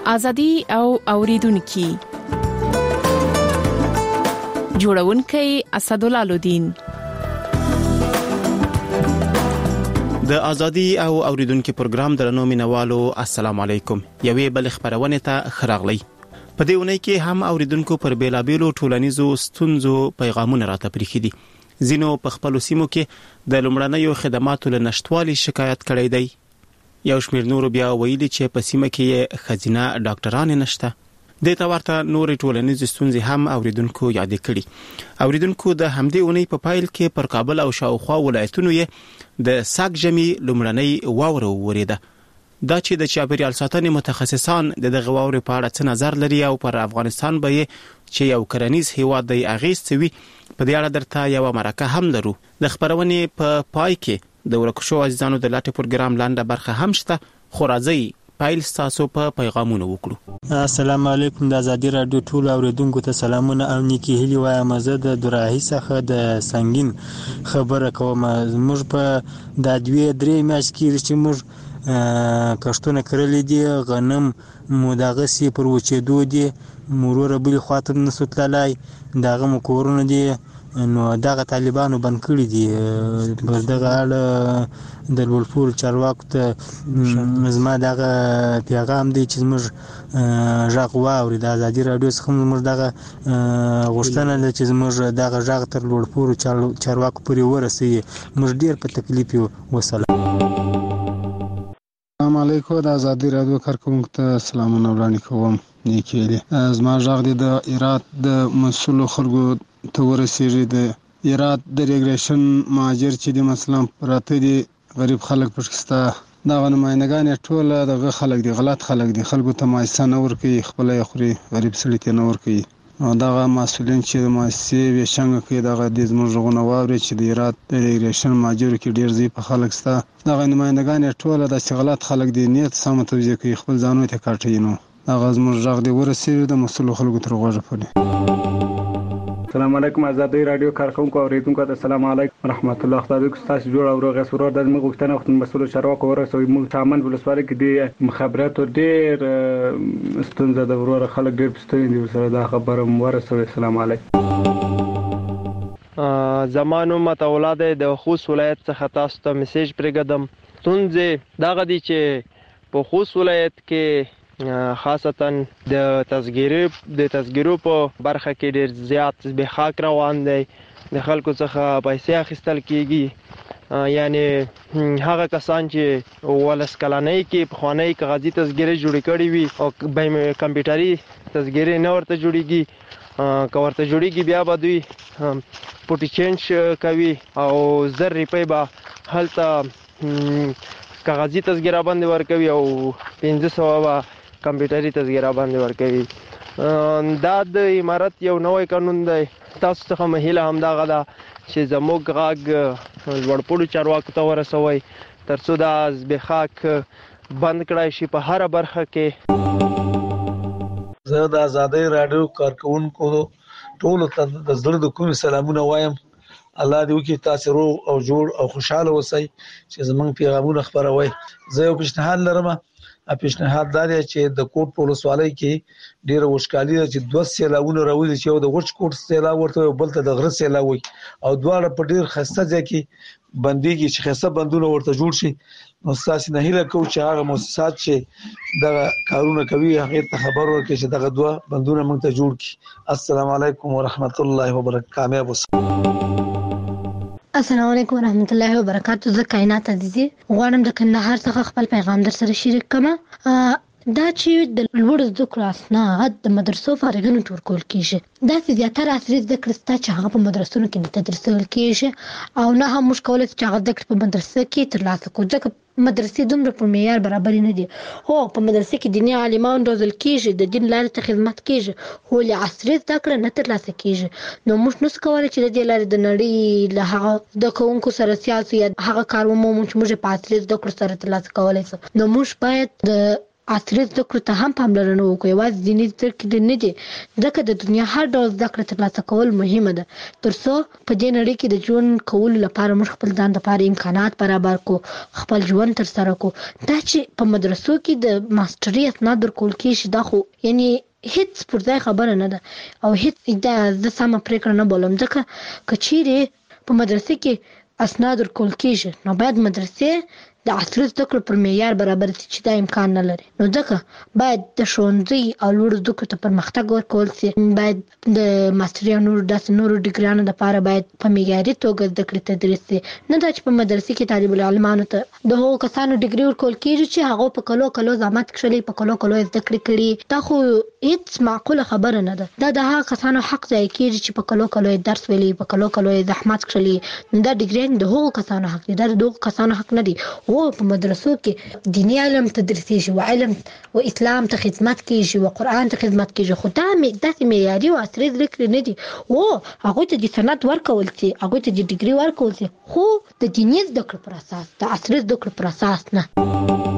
ازادي او اوریدونکو جوړونکي اسدالله لودین د ازادي او اوریدونکو پروګرام درنو مینوالو السلام علیکم یوې بل خبرونه ته خراغلی په دې ونې کې هم اوریدونکو پر بیلابیلو ټولنیزو ستونزو پیغامونه راته پریخي دي زینو په خپل سیمو کې د لومړنیو خدماتو له نشټوالي شکایت کړی دی یو شمېر نور بیا ویلي چې په سیمه کې خزینه ډاکټران نشته د تورته نور ټولنیز ستونزې هم اوریدونکو یاد کړي اوریدونکو د همدې ونې په پایل کې پر کابل او شاوخوا ولایتونو یې د ساک جمی لومړنۍ واوره وریده دا چې د چاپیریال ساتنې متخصصان د دغه واورې په اړه څه نظر لري او پر افغانستان به چې یو کرنیز هیواد دی اغیستوي په دې اړه درته یو مرکه هم لرو د خبرونې په پای کې د ورکشو عزیزانو د لاټ پروګرام لاندې برخه هم شته خو راځي پایل تاسو په پیغامونو وکړو السلام علیکم د ازادي رادیو ټول اوریدونکو ته سلامونه او نیکی هیلی وایم زه د دراهي څخه د سنگین خبره کوم موږ په د 2-3 میاشتې کې چې موږ کښتونه کړلې دي غنم مو دغه سی پر وچېدو دي مرور بل خاطر نسو تلای دغه مکورونه دي نو دغه طالبانو بند کړی دي پر دغه اړه د ولفور چارواکو ته زما دغه پیغام دی چې موږ ژغ واوري د ازادي رادیو څخه موږ دغه غوښتنه ده چې موږ دغه ژغ تر ولفور چارواکو پورې ورسوي موږ ډیر په تکلیف یو وسلام السلام علیکم د ازادي رادیو کارکونکو ته سلامونه وړاندې کوم نیکې زما ژغ دی د ایرات د مسؤل خلکو ته ورسیږي د ایرات د ریګریشن مهاجر چې د مثلا پراته دي غریب خلک پښکستا دا نمائندگان ټول دغه خلک دي غلط خلک دي خلکو ته مایسه نه ورکي خپل خوري غریب سړی ته نه ورکي دغه مسؤلین چې د مؤسسې وشنګ کې دغه د زموږ غواړي چې د ایرات د ریګریشن مهاجر کې ډیر زی په خلک ستا دغه نمائندگان ټول د غلط خلک دي نیت سم توجیه کوي خپل ځانو ته کاټي نو دغه زموږ ژغ دی ورسیږي د مسؤل خلکو تر غوږه پورې السلام علیکم ازادي رادیو کارکونکو اوریدونکو ته السلام علیکم ورحمت الله خدای دې تاسو جوړ او روغ سرور د موږ غوښتنه وخت مسؤل چارواکو ورسوي موږ تامن ولسوالۍ کې د مخابراتو ډیر ستونزه د ورور خلک ډیر پستوي دي سره دا خبره ورسوي السلام علیکم زمانو متولاد د خوست ولایت څخه تاسو ته میسج پرېږدم ستونزې دا غدي چې په خوست ولایت کې خاصتا د تذکیرو په برخه کې ډیر زیات زبېښاک روان دی د خلکو څخه پیسې اخیستل کیږي یعنی هغه کسان چې ولس کلنۍ کې پخوانی کاغذي تذکیرې جوړې کړې وي او کمپیوټري تذکیرې نه ورته جوړیږي که ورته جوړیږي بیا به دوی پوټي چینج کوي او 1000 روپۍ به هلته کاغذي تذکیره باندې ورکوي او 1500 کمپیوټري تذکیره باندې ورکوي دا د امارت یو نوې قانون دی تاسو څخه مهیله هم دا غدا چې زموږ غاګ لوړپوړو چارواکو ته ورسوي ترڅو دا زبېښاک بند کړای شي په هر برخه کې زه د ازادي رادیو کارکونکو ټول ته د زړه د کوم سلامونه وایم الله دې وکړي تاسو روغ او جوړ او خوشاله اوسئ چې زمونږ پیغامونه خبروي زه یو پیشنهاد لرم پیشنهاد دار چې د کوټ په ولسوالۍ کې ډیره وشکالي چې 2 سیلاونه راوځي چې یو د غوښ کوټ سیلا ورته بل ته د غره سیلا وي او دواړه په ډیر خسته ځای کې بنديږي چې خسته بندونه ورته جوړ شي نو تاسو نه هیله کوم چې هغه مؤسسات چې د کارونه کوي هغه ته خبر ورکړي چې دغه 2 بندونه موږ ته جوړ کړي السلام علیکم ورحمت الله وبرکاته السلام علیکم ورحمت الله وبرکاته زه کائنات عزیزي غواړم د کندهار څخه خپل پیغام در سره شریک کړم دا چې د لوړ زده کړو اسناد د مدرسو فارغینو ټول کیږي دا چې زیاتره عصري زده کړې ستا چې هغه په مدرسونو کې نه تدریسول کیږي او نه هم موږ کولی چې هغه زده کړې په مدرسه کې ترلاسه کړو ځکه مدرسې دومره په معیار برابر نه دي هو په مدرسې کې دیني عالمان روزل کیږي د دین لارې ته خدمت کیږي خو له عصري زده کړې نه ترلاسه کیږي نو موږ نشو کولی چې د دې لارې د نړۍ له هغه زده کوونکو سره سیاسي یا هغه کار ومومو چې موږ په عصري زده کړو سره ترلاسه کولی سو نو موږ باید د عصري زده کړو ته هم پاملرنه وکړو. یوازې دیني زده کړې نه دي، ځکه د دنیا هر ډول زده کړه ترلاسه کول مهمه ده تر څو په دې نړۍ کې د ژوند کولو لپاره موږ خپل ځان لپاره امکانات برابر کړو، خپل ژوند ترسره کړو. دا چې په مدرسو کې د ماستري اسناد ورکول کېږي دا خو یعنی هیڅ پر ځای خبره نه ده او هیڅ دا زه سمه پرېکړه نه بولم، ځکه که چیرې په مدرسې کې اسناد ورکول کېږي نو باید مدرسې د عصري زده کړو پر معیار برابر شي چې دا امکان نه لري. نو ځکه باید د ښوونځي او لوړو زده کړو ته پرمختګ ورکول شي، باید د ماستري او نورو ډیګریانو لپاره باید په معیاري توګه زده کړې تدریس شي، نه دا چې په مدرسې کې طالب العلمانو ته د هغو کسانو ډیګري ورکول کېږي چې هغو په کلو زحمت کښلي، په کلو زده کړې کړي. دا خو هیڅ معقوله خبره نه ده. دا د هغه کسانو حق ځای کېږي چې په کلو درس ویلي، په کلو زحمت کښلي. دا ډیګریان د هغو کسانو حق دي، دا د هغو کسانو حق نه دي. په مدرسو کې دینی علم تدریسېږي او علم او اسلام ته خدمت کېږي او قرآن ته خدمت کېږي، خو دا داسې معیاري او عصري زده کړې نه دي. هغوی ته د سند ورکول شي، هغوی ته د ډیګري ورکول شي، خو د دیني زده کړو پر اساس، د عصري زده کړو پر اساس نه.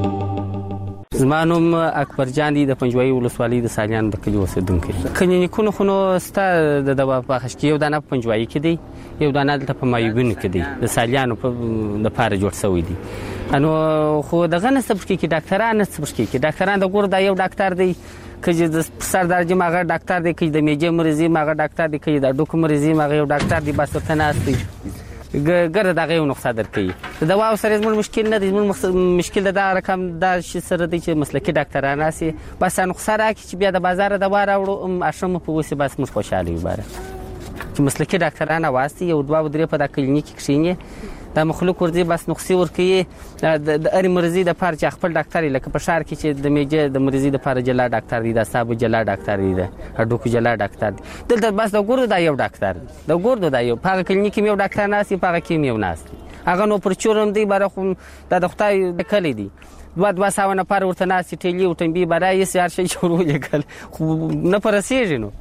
زما نوم اکبر جان دی، د پنجوایي ولسوالۍ د سالیان د کلي اوسېدونکی. کلینیکونه خو نو ستا د دوا په اخښ کې یو دانه په پنجوایي کې دی، یو دانه دلته په مایوبینو کې دی، د سالیانو لپاره جوړ شوی دی. نو خو دغه نه څه پکې کې ډاکټران نه څه پکې کې ډاکټران د ګور دا یو ډاکټر دی، که د سر درجه ماغه ډاکټر دی، که د میجې مریضي ماغه ډاکټر دی، که د ډوکو مریضي ماغه یو ډاکټر دی، بس ورته ناست دی ګره دغه یو نقصه درکوي. د دوا سره زموږ مشکل نه دی، زموږ مشکل د رقم دا شي سره دی چې مسلکي ډاکټران راسي بس نقصه راکړي چې بیا د بازار دوا راوړو اشم په وسی بس موږ خوشاله یو باره چې مسلکي ډاکټران واسي یو دوا درې په د کلینیک کې کښینی دا مخلوق ورځي بس نقصې ورکوي د اړ مرزي د پاره چې خپل ډاکټر لکه په شهر کې چې د میجه د مرزي د پاره جلا ډاکټر دی، د صاحب جلا ډاکټر دی، د هډوکو جلا ډاکټر دی. دلته بس د ګورو دا یو ډاکټر دی، د ګورو دا یو په کلینیک کې یو ډاکټر ناسي، په کې یو ناسي، هغه نو پر چورم دی بره خو د خدای کلی دی. دوه ساونه پر ورته ناسي ټیلی او تنبی برای سي هر شي شروع لیکل خو نه پرسیږي. نو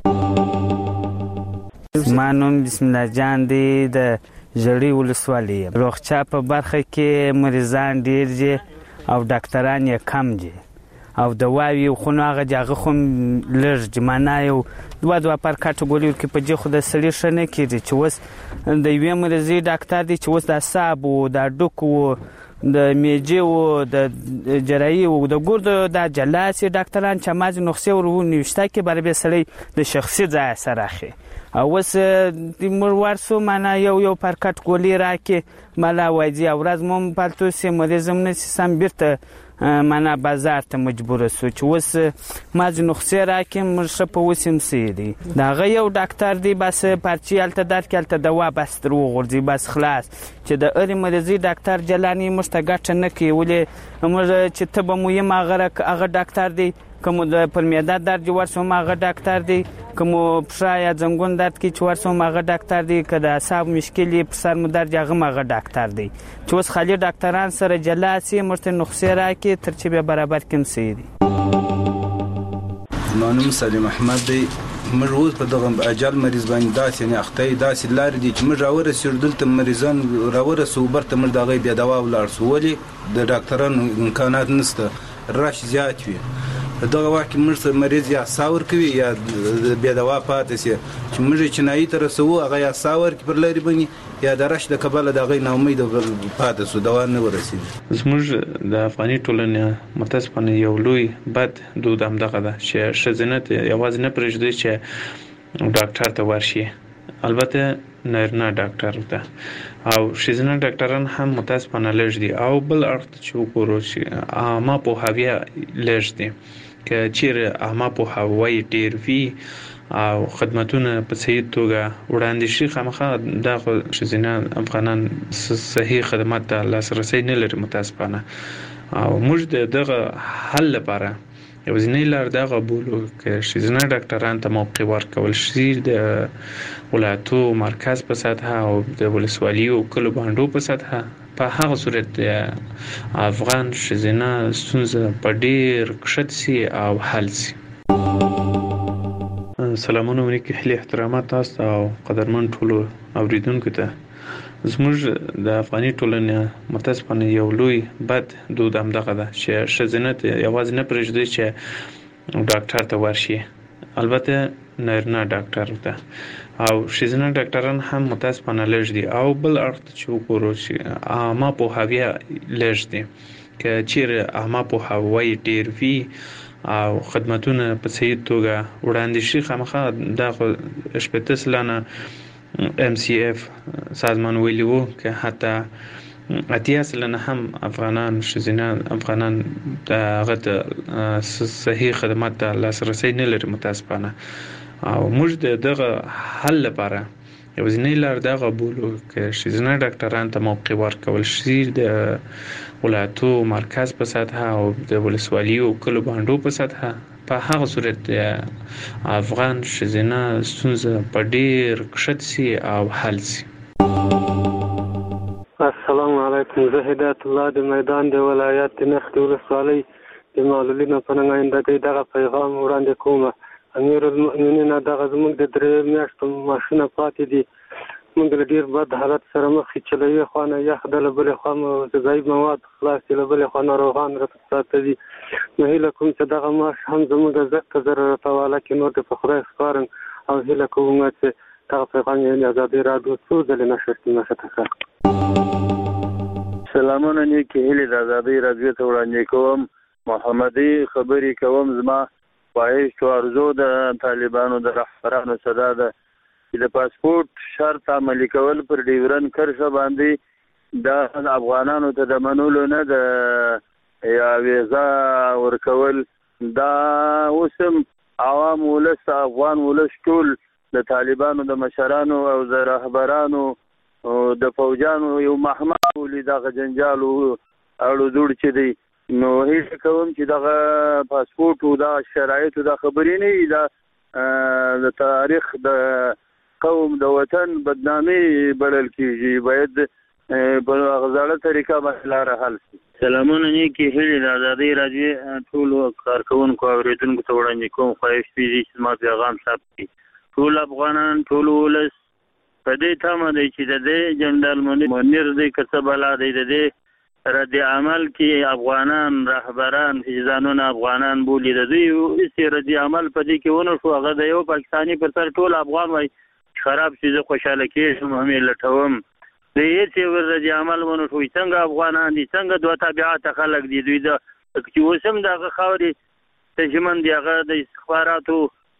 مانوم بسم الله جان دی د ژړی ولسوالۍ روغچا په برخه کې مریضان ډیر دي او ډاکټران یې کم دي او دواوی خو نو هغه دغه خو لږ جمانه یو دوه پر کټګوري کې په جې خو د سړي شنه کېږي چې وس د یوې مریضي ډاکټر دی چې وس د اعصاب او د ډوکو د میجې او د جراحي او د ګردو د جلاسي ډاکټران چې ماز نقصې ورونیشته کې برابر سړي د شخصي ځای سره اخی او وس د مرورسو معنا یو پر کټګوري راکې مالا وایي او ورځ مم پالتو سي مریضم نه سم بیرته معنا بازار ته مجبور سو چې وس ماز نقصې راکې مرشه په وسیم سي دی دا غي یو ډاکټر دی بس پرچی الته درکلته دوا بس درو غورځي بس خلاص چې د اړ مریضي ډاکټر جلانی مستګټ نه کوي ولې موږ چې ته به مو یم هغه ډاکټر دی کوم د پرمیاده درد ورسوم هغه ډاکټر دی کوم پښه یا زنګون درد کې چې ورسوم هغه ډاکټر دی که د اعصاب مشکل یې په سر مو درد هغه ډاکټر دی چې اوس خالي ډاکټران سره جلا سي مرته نقصې راکې تر چې بیا برابر کم سي دي. مانوم سلیم احمد دی موږ اوس په دغه اجل مریض باندې داسې نه اخته داسې لارې دي چې موږ راورسېږو دلته مریضان راورسو برته موږ د هغې بیا دوا ولاړ سو ولې د ډاکټرانو امکانات نشته رش زیات وي دغه وخت کې موږ سره مریض یا ساور کوي یا بیا دوا پاتې سي چې موږ چنایي ته رسو هغه یا ساور کې پر لري باندې یا د رش د کبله د هغې ناامید پاتې سو دوا نه ورسېږي. زموږ د افغاني ټولنې متاسفانه یو لوی بد دود همدغه ده چې ښځینه یوازې نه پرېږدي چې ډاکټر ته ورشي البته نارینه ډاکټر ته او ښځینه ډاکټران هم متاسفانه لږ دي او بل اړخ ته چې وګورو چې عامه پوهاوی لږ دی که چیرې عامه پوهاوی ډېر وي او خدمتونه په صحیح توګه وړاندې شي خامخا دا خو ښځینه افغانان صحیح خدمات ته لاسرسی نه لري متاسفانه او موږ د دغه حل لپاره یوازینۍ لار دغه بولو که ښځینه ډاکټران ته موقع ورکول شي د ولایتو مرکز په سطحه او د ولسوالیو کلو بانډو په سطحه په هغه صورت د افغان ښځینه ستونزه په ډېر کښت سي او حل سي. سلامونه ولیکي هلي احترامات تاسو او قدرمن ټولو اوریدونکو ته زموږ د افغاني ټولنې متاسفانه یو لوی بد دود همدغه ده چې ښځینه یوازې نه پرېږدي چې ډاکټر ته ورشي، البته نارینه ډاکټر ته او ښځینه ډاکټران هم متاسفانه لږ دي. او بل اړخ ته چې وګورو چې عامه پوهاوی لږ دی، که چیرې عامه پوهاوی ډېر وي او خدمتونه په صحیح توګه وړاندې شي، خامخا دا خو 80% MCF سازمان ویلي وو که حتی 80% هم افغانان ښځینه افغانان دغه ته صحیح خدمات ته لاسرسی نه لري متاسفانه. او موږ دغه حل لپاره یوازینۍ لار دغه بولو که ښځینه ډاکټران ته موقع ورکول شي د ولایتو مرکز په سطحه او د ولسوالیو کلو بانډو په سطحه. په هغه صورت د افغان ښځینه ستونزه په ډېر کښت سي او حل سي. السلام علیکم، زه هدایت الله د میدان د ولایت د نخ د ولسوالۍ د معلولینو په نمایندګۍ دغه پیغام وړاندې کوم. امیر المؤمنین دغه زموږ د 3 میاشتو ماشینه پاتې دي، موږ له ډېر بد حالت سره مخ چې له یوې خوا نه یخ ده، له بلې خوا مو غذایي مواد خلاص دي، له بلې خوا ناروغان راته پراته دي. نو هیله کوم چې دغه معاش هم زموږ زر زر راته واله کړي، نور د په خدای سپارم او هیله کوم چې دغه پیغام یې ازادي راډیو څو ځلې نشر کړي. مشته سلامونه نیکې هیلې د ازادي راډیو ته وړاندې کوم. محمدي خبرې کوم. زما خواهش او ارزو د طالبانو د رهبرانو صدا ده چې د پاسپورت شرط عملي کول پر ډیورن کرښه باندې د افغانانو ته د منلو نه د یا ویزا ورکول، دا اوسم عوام ولس افغان ولس ټول د طالبانو د مشرانو او د رهبرانو او د فوجانو یو محمد ولې دغه جنجال اړو جوړ چې دی. نو هیڅ کوم چې دغه پاسپورت او د شرایط د خبرې نه دا د تاریخ د قوم د وطن بدنامي بلل کیږي، باید په غزاله طریقه باندې لار حل شي. سلامونه نیکې هیلې د ازادي راډیو ټول کارکونکو او اوریدونکو ته وړاندې کوم. خواهش دی چې ما پیغام ثبت کړي. ټول افغانان ټول ولس په دې تمه دی چې د دې جنرال منیر دی کسب الله دی د دې رد عمل کې افغانان رهبران ځانونه افغانان بولي، د دوی هیڅ رد عمل په دې کې ونه شو. هغه د یو پاکستاني پر سر ټول افغان وای خراب شي، زه خوشاله کېږم همې لټوم. د هیڅ رد عمل ونه شو. څنګه افغانان دي، څنګه دوه تابعات خلک دي، دوی د چې اوسم دغه خاورې تجمن دي، هغه د استخباراتو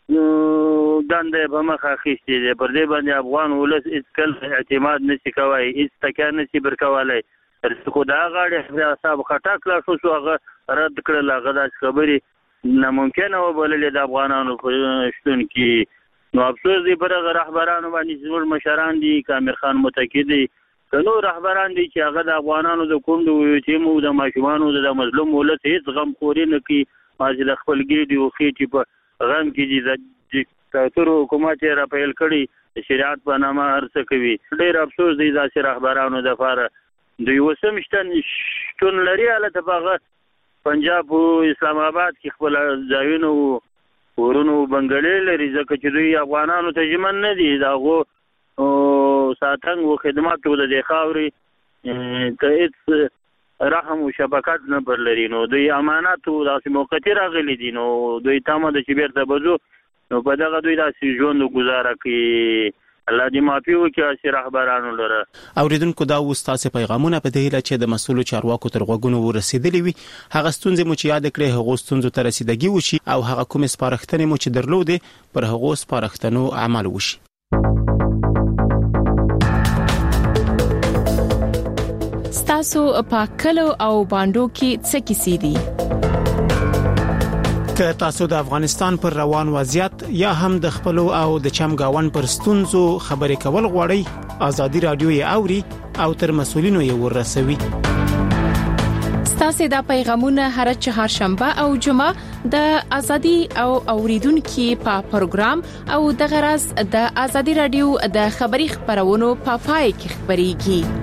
دنده په مخه اخیستې دي. پر دې باندې افغان ولس هېڅکله اعتماد نشي کولی، هېڅ تکیه نشي برکولی. خو د هغه اړې حساب خټک لا شو هغه رد کړل. هغه داسې خبرې ناممکنه وبللې د افغانانو په شتون کې. نو افسوس دی پر هغه رهبرانو باندې چې زموږ مشران دي، کامر خان متقي دی، که نور رهبران دي چې هغه د افغانانو د کوم د یتیمو د ماشومانو د مظلوم ولس هېڅ غمخوري نه کوي، مازې د خپل ګېډې او خېټې په غم کې دي. د دیکتاتور حکومت یې راپیل کړي، د شریعت په نامه هر څه کوي. ډېر افسوس دی داسې رهبرانو دپاره. دوی اوسم شتون لري هلته په هغه پنجاب او اسلام آباد کې خپل ځایونه او کورونه او بنګلې لري، ځکه چې دوی افغانانو ته ژمن نه دي. د هغو ساتنګ او خدمات د دې خاورې ته هېڅ رحم او شفقت نه پر لري. نو دوی امانت او داسې موقتي راغلي دي، نو دوی تمه ده چې بیرته به ځو، نو په دغه دوی داسې ژوند ګزاره کوي. الله دې معافي وکړي چې رهبرانو لره. اوریدونکو دا اوس تاسو پیغامونه په دې هیله چې د مسؤلو چارواکو تر غوږونو ورسېدلې وي. هغه ستونزې مو چې یاد کړې هغه ستونزو ته رسیدګي وشي او هغه کوم سپارښتنې مو چې درلودې پر هغه سپارښتنو عمل وشي. ستاسو په کلو او باندو کې څه کیسې دي؟ که تاسو د افغانستان پر روان وضعیت یا هم د خپل او د چمګاون پر ستونزو خبرې کول غواړئ، ازادي رادیو یې اوري او تر مسؤلینو یې ورسوي. ستاسو د پیغامونه هر چهارشنبه او جمعه د ازادي او اوریدونکو په پروګرام او د غرض د ازادي رادیو د خبري خبرونو په پای کې خبريږي.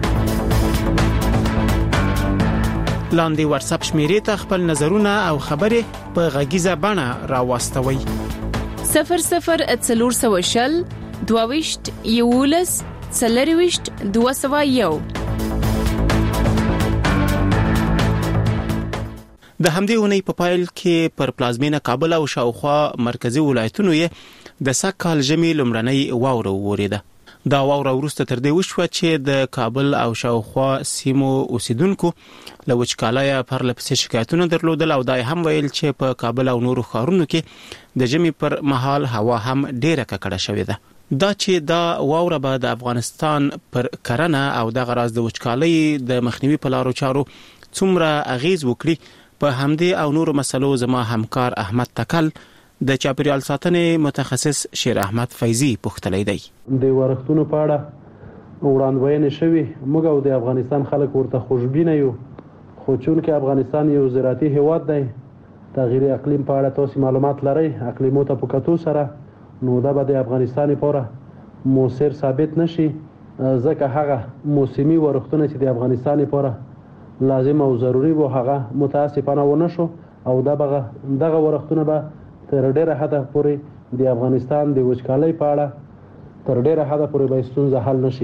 لاندې واتس اپ شمیرې ته خپل نظرونه او خبرې په غږیزه بڼه راوستوي. 00 420 22 11 201. د همدې اونۍ په پایل کې پر پلازمینه کابل او شاوخوا مرکزی ولایتونو یې د سکهال ژمي لومړنۍ واوره وریده دا واوره وروسته تر دې وشوه چې د کابل او شاوخوا سیمو اوسیدونکو له وچکالۍ پر لپسې شکایتونه درلودل او دا هم ویل چې په کابل او نورو ښارونو کې د ژمي پر مهال هوا هم ډیره ککړه شوې ده دا چې دا واوره به د افغانستان پر کرنه او د غراز د وچکالۍ د مخنیوي په لارو چارو څومره اغیز وکړي په همدې او نورو مسلو زما همکار احمد تکل د چاپیریال ساتنې متخصص شیر احمد فیضی پوښتلی دی. د ورښتونو په اړه وړاندوینې شوي موږ او د افغانستان خلک ورته خوشبینه یو خو چونکې افغانستان یو زراعتي هیواد دی تغییر اقلیم په اړه تاسو معلومات لرئ اقلیمو ته په کتو سره نو دا به د افغانستان لپاره مؤثر ثابت نشي ځکه هغه موسمي ورښتونه چې د افغانستان لپاره لازم او ضروری وو هغه متاسفانه ونه شو او دغه ورښتونه به تر ډیره حده پورې د افغانستان د وچکالۍ په اړه تر ډیره حده پورې به ستونزه حل نشي.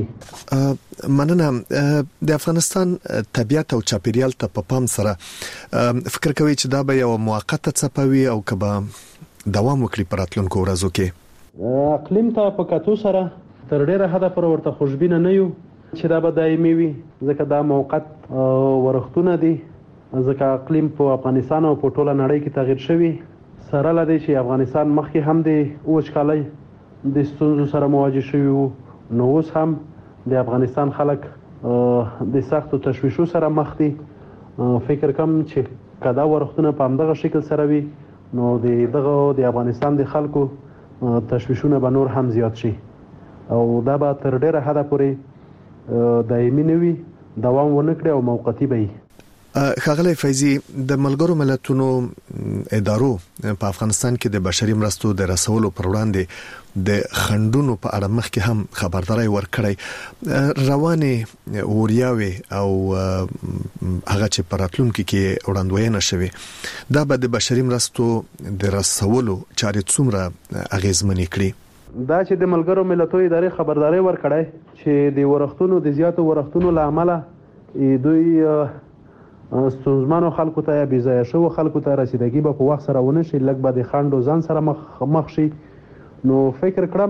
مننه. د افغانستان طبیعت او چاپیریال ته په پام سره فکر کوي چې دا به یو موقته څپوي او کبه دوام وکړي په راتلونکو ورځو کې. اقلیم ته په کتو سره تر ډیره حده پورې ورته خوشبینه نه یو چې دا به دایمي وي ځکه دا موقت ورښتونه دي ځکه اقلیم په افغانستان او په ټوله نړۍ کې تغیر شوی سره لدی چې افغانستان مخکې هم د وچکالۍ د ستونزو سره مواجه شوی وو نو اوس هم د افغانستان خلک د سختو تشویشو سره مخ دي فکر کوم چې کدا ورښتونه په همدغه شکل سره وي نو د افغانستان د خلکو تشویشونه به نور هم زیات شي او دا به تر ډیره حده پورې دایمي نه وي دوام ونه کړي او موقتی به وي. ښاغلی فیضی د ملګرو ملتونو ادارو په افغانستان کې د بشري مرستو د رسولو پر وړاندې د خندونو په اړه مخکې هم خبرداري ورکړی رواني اوریاوي او هغه چې په راتلونکي کې وړاندوینه شوي دا به د بشري مرستو د رسولو چارې څومره اغیزمنې کړي. دا چې د ملګرو ملتونو ادارې خبرداري ورکړی چې د ورښتونو د زیاتو ورښتونو له امله دوی ستونزمنو خلکو ته یا بېځایه شوو خلکو ته رسیدګي به په وخت سره ونه شي لږ به د خنډ و ځان سره مخ شي نو فکر کړم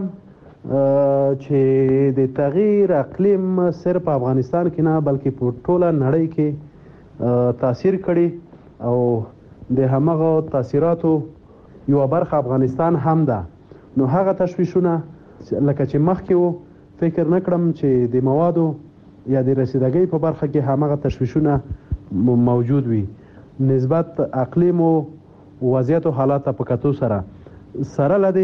چې د تغییر اقلیم صرف په افغانستان کې نه بلکې په ټوله نړۍ کې تاثیر کړي او د همغه تاثیراتو یو برخه افغانستان هم ده نو هغه تشویشونه لکه چې مخکې وو فکر نکړم چې د موادو یا د رسیدګۍ په برخه کې همغه تشویشونه موجود وي نسبت اقلیم او وضعیت او حالات په کتو سره لدی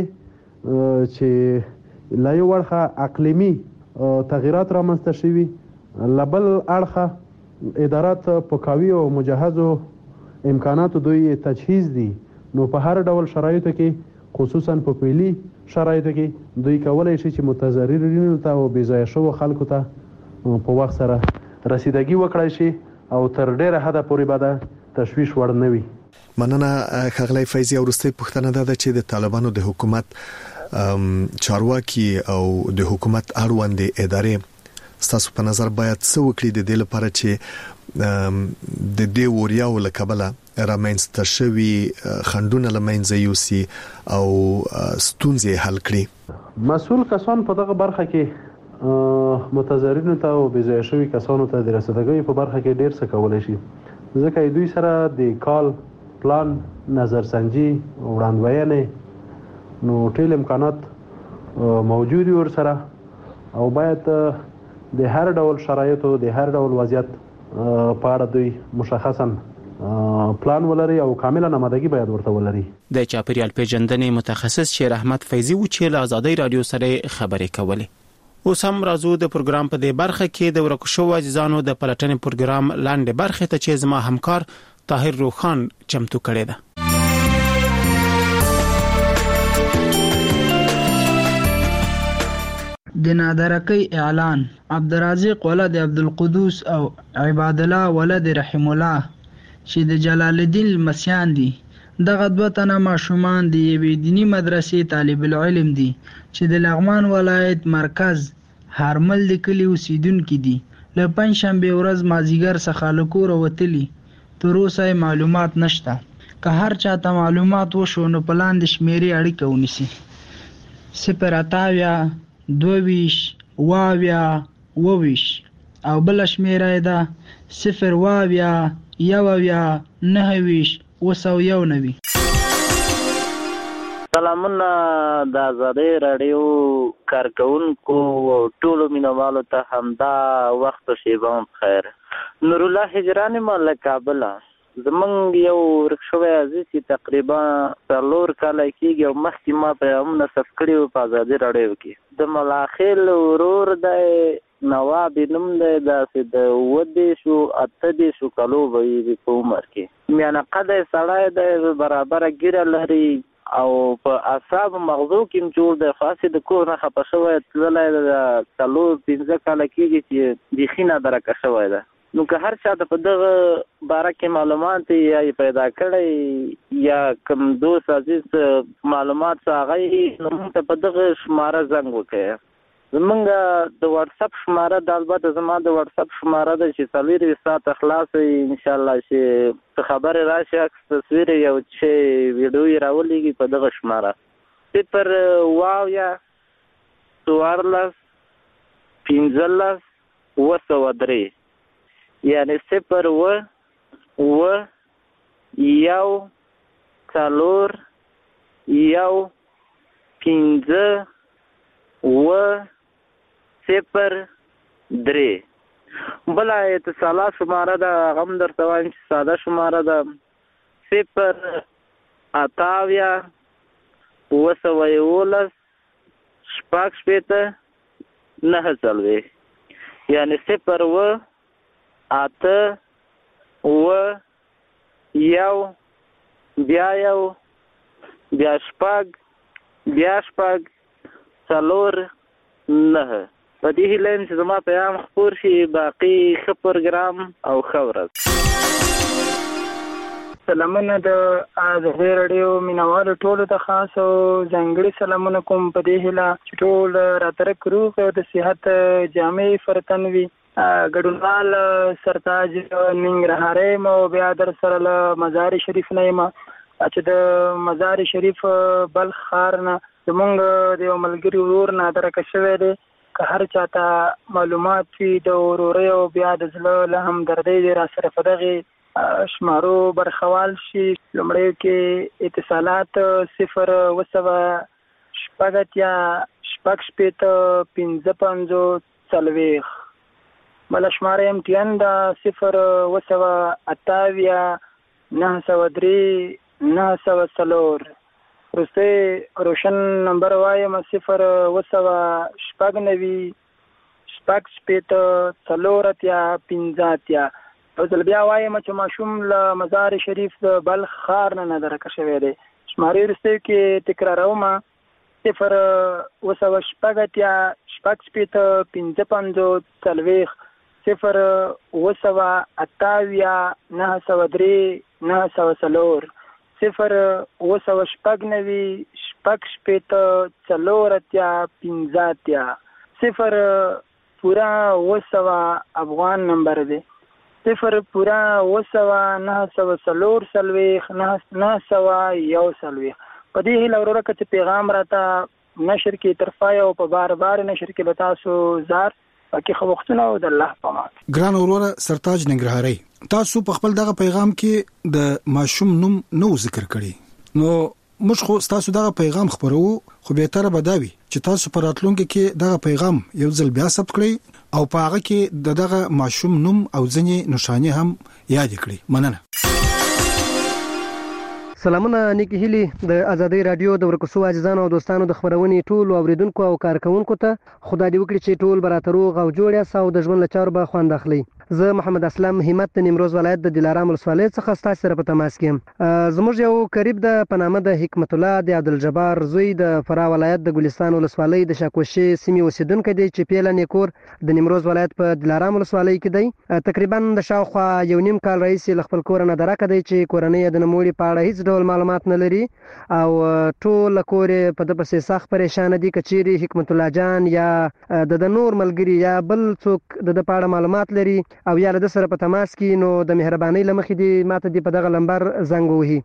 چې لا یو ورخه اقلیمي تغیرات رامنځته شوي لبل اړخه ادارات په قوي او مجهزو امکاناتو دوی تجهیز دي نو په هر ډول شرایطو کې خصوصا په پیلي شرایطو کې دوی کولای شي چې متضررینو ته او بېځایه شوو خلکو ته په وخت سره رسیدګي وکړای شي او تر ډیره حده پورې به د تشویش وړ نه وي. مننه ښاغلی فیضی. وروستۍ پوښتنه دا ده چې د طالبانو د حکومت چارواکي او د حکومت اړوندې ادارې ستاسو په نظر باید څه وکړي د دې لپاره چې د دې وریاو له کبله رامنځته شوي خنډونه له منځه یوسي او ستونزې حل کړي. مسؤل کسان په دغه برخه کې متضررینو ته او بېځایه شوي کسانو ته د رسیدګۍ په برخه کې ډیر څه کولی شي ځکه دوی سره د کال پلان نظرسنجي وړاندوینې نو ټول امکانات موجود وي ورسره او باید د هر ډول شرایطو د هر ډول وضعیت په اړه دوی مشخصا پلان ولري او کامله آمادګي باید ورته ولري. د چاپیریال پیژندنې متخصص شیر احمد فیضی و چې له آزادۍ رادیو سره خبرې کولې. اوس هم راځو د پروګرام په دې برخه کې د ورکو شوو عزیزانو د پلټنې پروګرام لاندې برخه ته چې زما همکار طاهر روخان چمتو کړی ده. د نادرکۍ اعلان عبدالرزاق ولد عبدالقدوس او عباد الله ولد رحم الله چې د جلال الدین المسیان دي دغه دوه تنه ماشومان د یوې دینی مدرسې طالب العلم دي چې د لغمان ولایت مرکز هارمل د کلي اوسیدونکي دي. له پنجشنبې ورځ مازدیګر څخه له کوره وتلي. تر اوسه معلومات نشته. که هر چاته معلومات وشو نو په لاندې شمیرې اړیکه ونیسي: 0 22 22 او بل شمیره ده 0 19 991. سلامونه د آزادۍ راډیو کارکونکو ټولو مینوالو ته همدا وخت او شیبه بخیر. نور الله هجران له کابل. زمونږ یو ورک شوی عزیز چې تقریبا 4 کاله کېږي او مخکې ما پیغامونه ثبت کړي وو په آزادۍ راډیو کې. د ملاخیل ورور دی نواب نوم دی، داسې د 28 کالو به وي په عمر کې. میانه قده سړی دی، برابره ږیره لري او په اعصاب مغزو کې جوړ دی. خاصې د کور نه خفه شوی تللی د 4-5 کاله کېږي چې بیخي نادرکه شوی ده. نو که هر چا ته په دغه باره کې معلومات یا پیدا کړی یا کوم دوست عزیز معلومات څه هغه نو موږ ته په دغه شماره زنګ وکړئ. زمونږ د واتساپ شماره د البته زما د واتساپ شماره ده چې 24 ساعته خلاص وي انشاءالله چې څه خبرې راشي عکس تصویر یو چې ویډیو یې راولېږي په دغه شماره 0 یعنی 0 بلا اتصالات شماره ده غم در توان چې ساده شماره ده 0 یعنی 0 8 بیا شپږ 9. په دې هیله چې زما پیغام خپور شي. باقي ښه پروګرام او ښه ورځ. سلامونه د آزادۍ راډیو مینوالو ټولو ته خاص او ځانګړي سلامونه کوم په دې هیله چې ټول راترک روغ او د صحت جامع فرتن وي. ګډونوال سرتاج ننګرهاري مو بیا در سره له مزار شریف نه یم چې د مزار شریف بلخ ښار نه زمونږ د یو ملګري ورور نادرکه شوی دی. که هر چاته معلومات وي د ورورۍ او بیا د زړه له همدردۍ دی را سره په دغې شمارو برخوال شي. لومړیو کې اتصالات 0 بله شماره امتیان ده 0 903 904. وروستی روشن نمبر وایم 0 او ځل بیا وایم چې ماشوم له مزار شریف د بلخ ښار نه نادرکه شوی دی. شمارې وروستیو کې تکراروم 0 افغان نمبر دی. 0 په دې هیله وروره که چې پیغام راته نشر کې طرفای او په بار نشر کې به تاسو زار پکې خو وختونه او د الله په امان. ګران وروره سرتاج ننګرهاري، تاسو په خپل دغه پیغام کې د ماشوم نوم نو ذکر کړی. نو موږ خو تاسو دغه پیغام خبرو خو به تر بداوي چې تاسو پر راتلونکو کې دغه پیغام یو ځل بیا ثبت کړئ او په هغه کې دغه ماشوم نوم او ځنې نشانه هم یاد کړئ. مننه. سلامونه نیکی هیلی د آزادۍ رادیو د ورکوسو عزیزانو او دوستانو د خبرونې ټول اوریدونکو او کارکونکو ته خدای دې وکړي چې ټول براتروغ او جوړ یاست او د ژوند له چارو به خوند اخلي. زه محمد اسلام همت د نیمروز ولایت د دلارام ولسوالۍ څخه ستاسو سره په تماس کې یم. زموږ یو قریب د پنامه د حکمت الله د عبدالجبار زوی د فراه ولایت د ګلستان ولسوالۍ د شاکوشي سیمې اوسیدونکی دی چې پیله نیکور د نیمروز ولایت په دلارام ولسوالۍ کې دی. تقریبا د شاوخوا 1.5 کال راهیسې له خپل کور نه درکه دی چې کورنۍ د نوموړي په اړه هیڅ ډول معلومات نه لري او ټول کور په د پسې سخت پریشان دي. کچيري حکمت الله جان یا د نور ملګری یا بل څوک د پاړه معلومات لري او یا د سره په تماس کې نو د مهرباني لمخې دي ماته دی په دغه نمبر زنګ وهي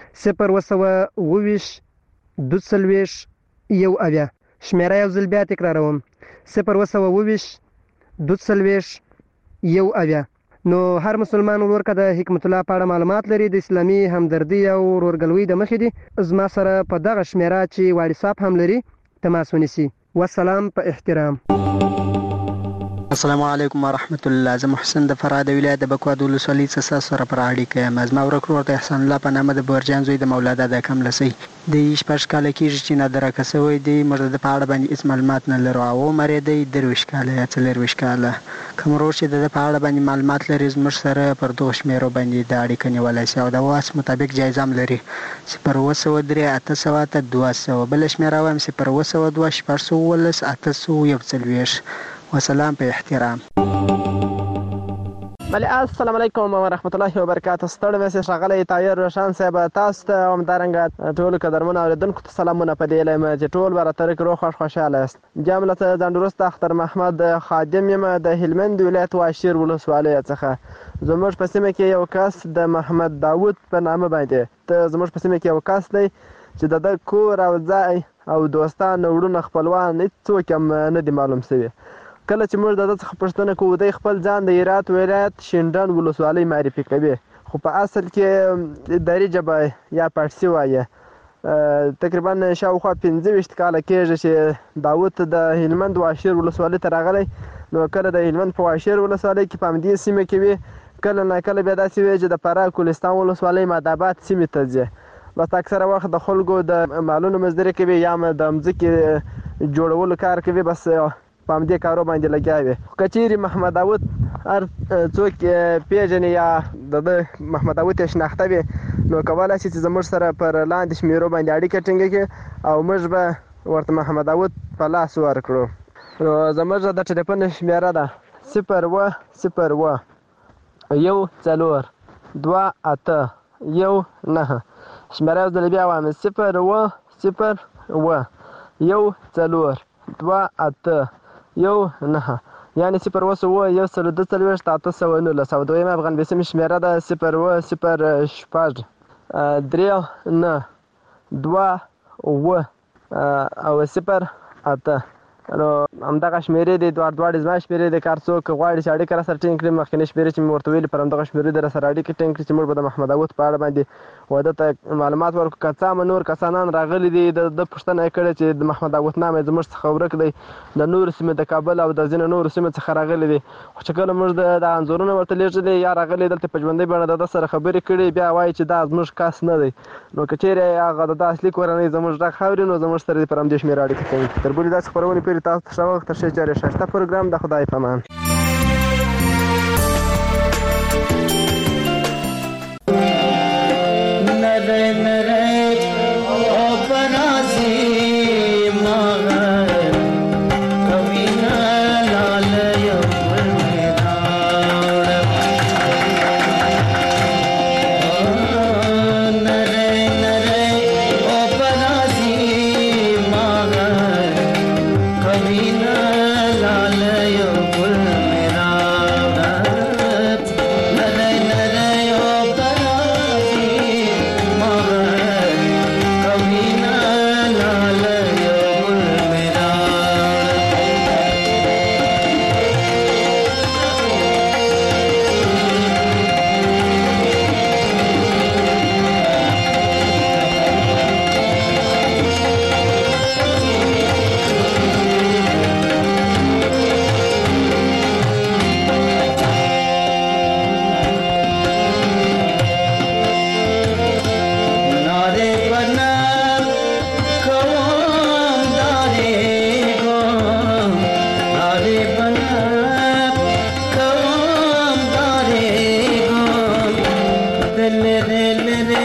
022 22 یو اویا شمیره یو ځل بیا تکراروم 022 22 یو اویا. نو هر مسلمان ورکه د حکمت الله پاړه معلومات لري د اسلامي همدردي او ورورګلوي د مخې دي زما سره په دغه شمیره چې واتساپ هم لري تماس ونیسي. والسلام په احترام. السلام علیکم ورحمت الله. زه محسن د فراه د ولایت د بکواد ولسوالۍ څخه سره پر اړیکه یم. زما ورک ورته احسان الله په نامه د برجان زوی د مولا د کم لسی د 14 کال کېږي چې نادره کسوي دی مرده په اړه باندې هیڅ معلومات نه لرو او مری دی 23 کال یا 24 کال کومرو چې د په اړه باندې معلومات لري زموږ سره پر دوه شمیرو باندې د اړیکه نیولای شي او د واس مطابق جایزه هم لري 0 800 200 بل شمیره هم 0 2 400 800 وسلام په احترام. بله السلام علیکم ورحمت الله وبرکاته. ستړی مې ښاغلی طاهر روشن صاحب تاسو ته همدارنګه ټولو قدرمنو اورېدونکو ته سلامونه په دې هیله یم چې ټول به راته روغ خوښ خوشحاله یاست. جام له ځانډوروسته اختر محمد خادم یم د هلمند ولایت واشیر ولسوالۍ څخه. زموږ په سیمه کې یو کس د محمد داود په نامه باندې زموږ په سیمه کې یو کس دی چې د کور او ځای او دوستان وروڼه خپلوان هېڅوک هم نه دي معلوم شوي. کله چې موږ د ده څخه پوښتنه کوو دی خپل ځان د هرات ولایت شینډنډ ولسوالۍ معرفي کوي خو په اصل کې دري ژبه یا پارسي وایي. تقریبا شاوخوا 25 کاله کېږي چې داود د هلمند واشیر ولسوالۍ ته راغلی. نو کله د هلمند په واشیر ولسوالۍ کې په همدې سیمه کې وي کله ناکله بیا داسې وي چې د فراه ګلستان ولسوالۍ ماداباد سیمې ته ځي. بس اکثره وخت د خلکو د مالونو مزدوري کوي یا د مځکې جوړولو کار کوي بس په همدې کارو باندې لګیا وي. که چیرې محمد داود هر څوک پیژني یا د محمد داود یې شناخته وي نو کولی شي چې زموږ سره پر لاندې شمیرو باندې اړیکه ټینګه کړي او موږ به ورته محمد داود په لاس ورکړو. نو زموږ د ټلیفون شمیره ده 0 0 1 4 2 8 1 9 شمیره یو ځل بیا وایم 0 0 1 4 2 8 9 یعنی 0 1 2 819 او دویمه افغان شمیره ده 0 0 6 3 9 2 او 0 8. نو همدغه شمیرې دي دواړې زما شمیرې دي. کار څوک غواړي چې اړیکه راسره ټینګ کړي مخکینۍ شمیرې چې مې ورته ویلي پر همدغه شمیرې دي راسره اړیکه ټینګ کړي چې موږ به د محمد داود په اړه باندې واده ته معلومات ورکړو. که څه هم نور کسانان راغلي دي د پوښتنه یې کړې چې د محمد داود نام یې زموږ څخه ورک دی د نورو سیمې د کابل او د ځینو نورو سیمو څخه راغلي دي خو چې کله موږ د انځورونه ورته لیږلي یا راغلي دلته په ژوندۍ بڼه د ده سره خبرې کړي بیا وایي چې دا زموږ کس نه دی. نو که چیرې هغه د ده اصلي کورنۍ زموږ غږ اوري نو زموږ سره پر همدې شمېره اړیکه کوي. تر بلې داسې خپرونې پورې تاسو ته ښه وخت تر جاري ښایسته پروګرام د خدای په امان. Mother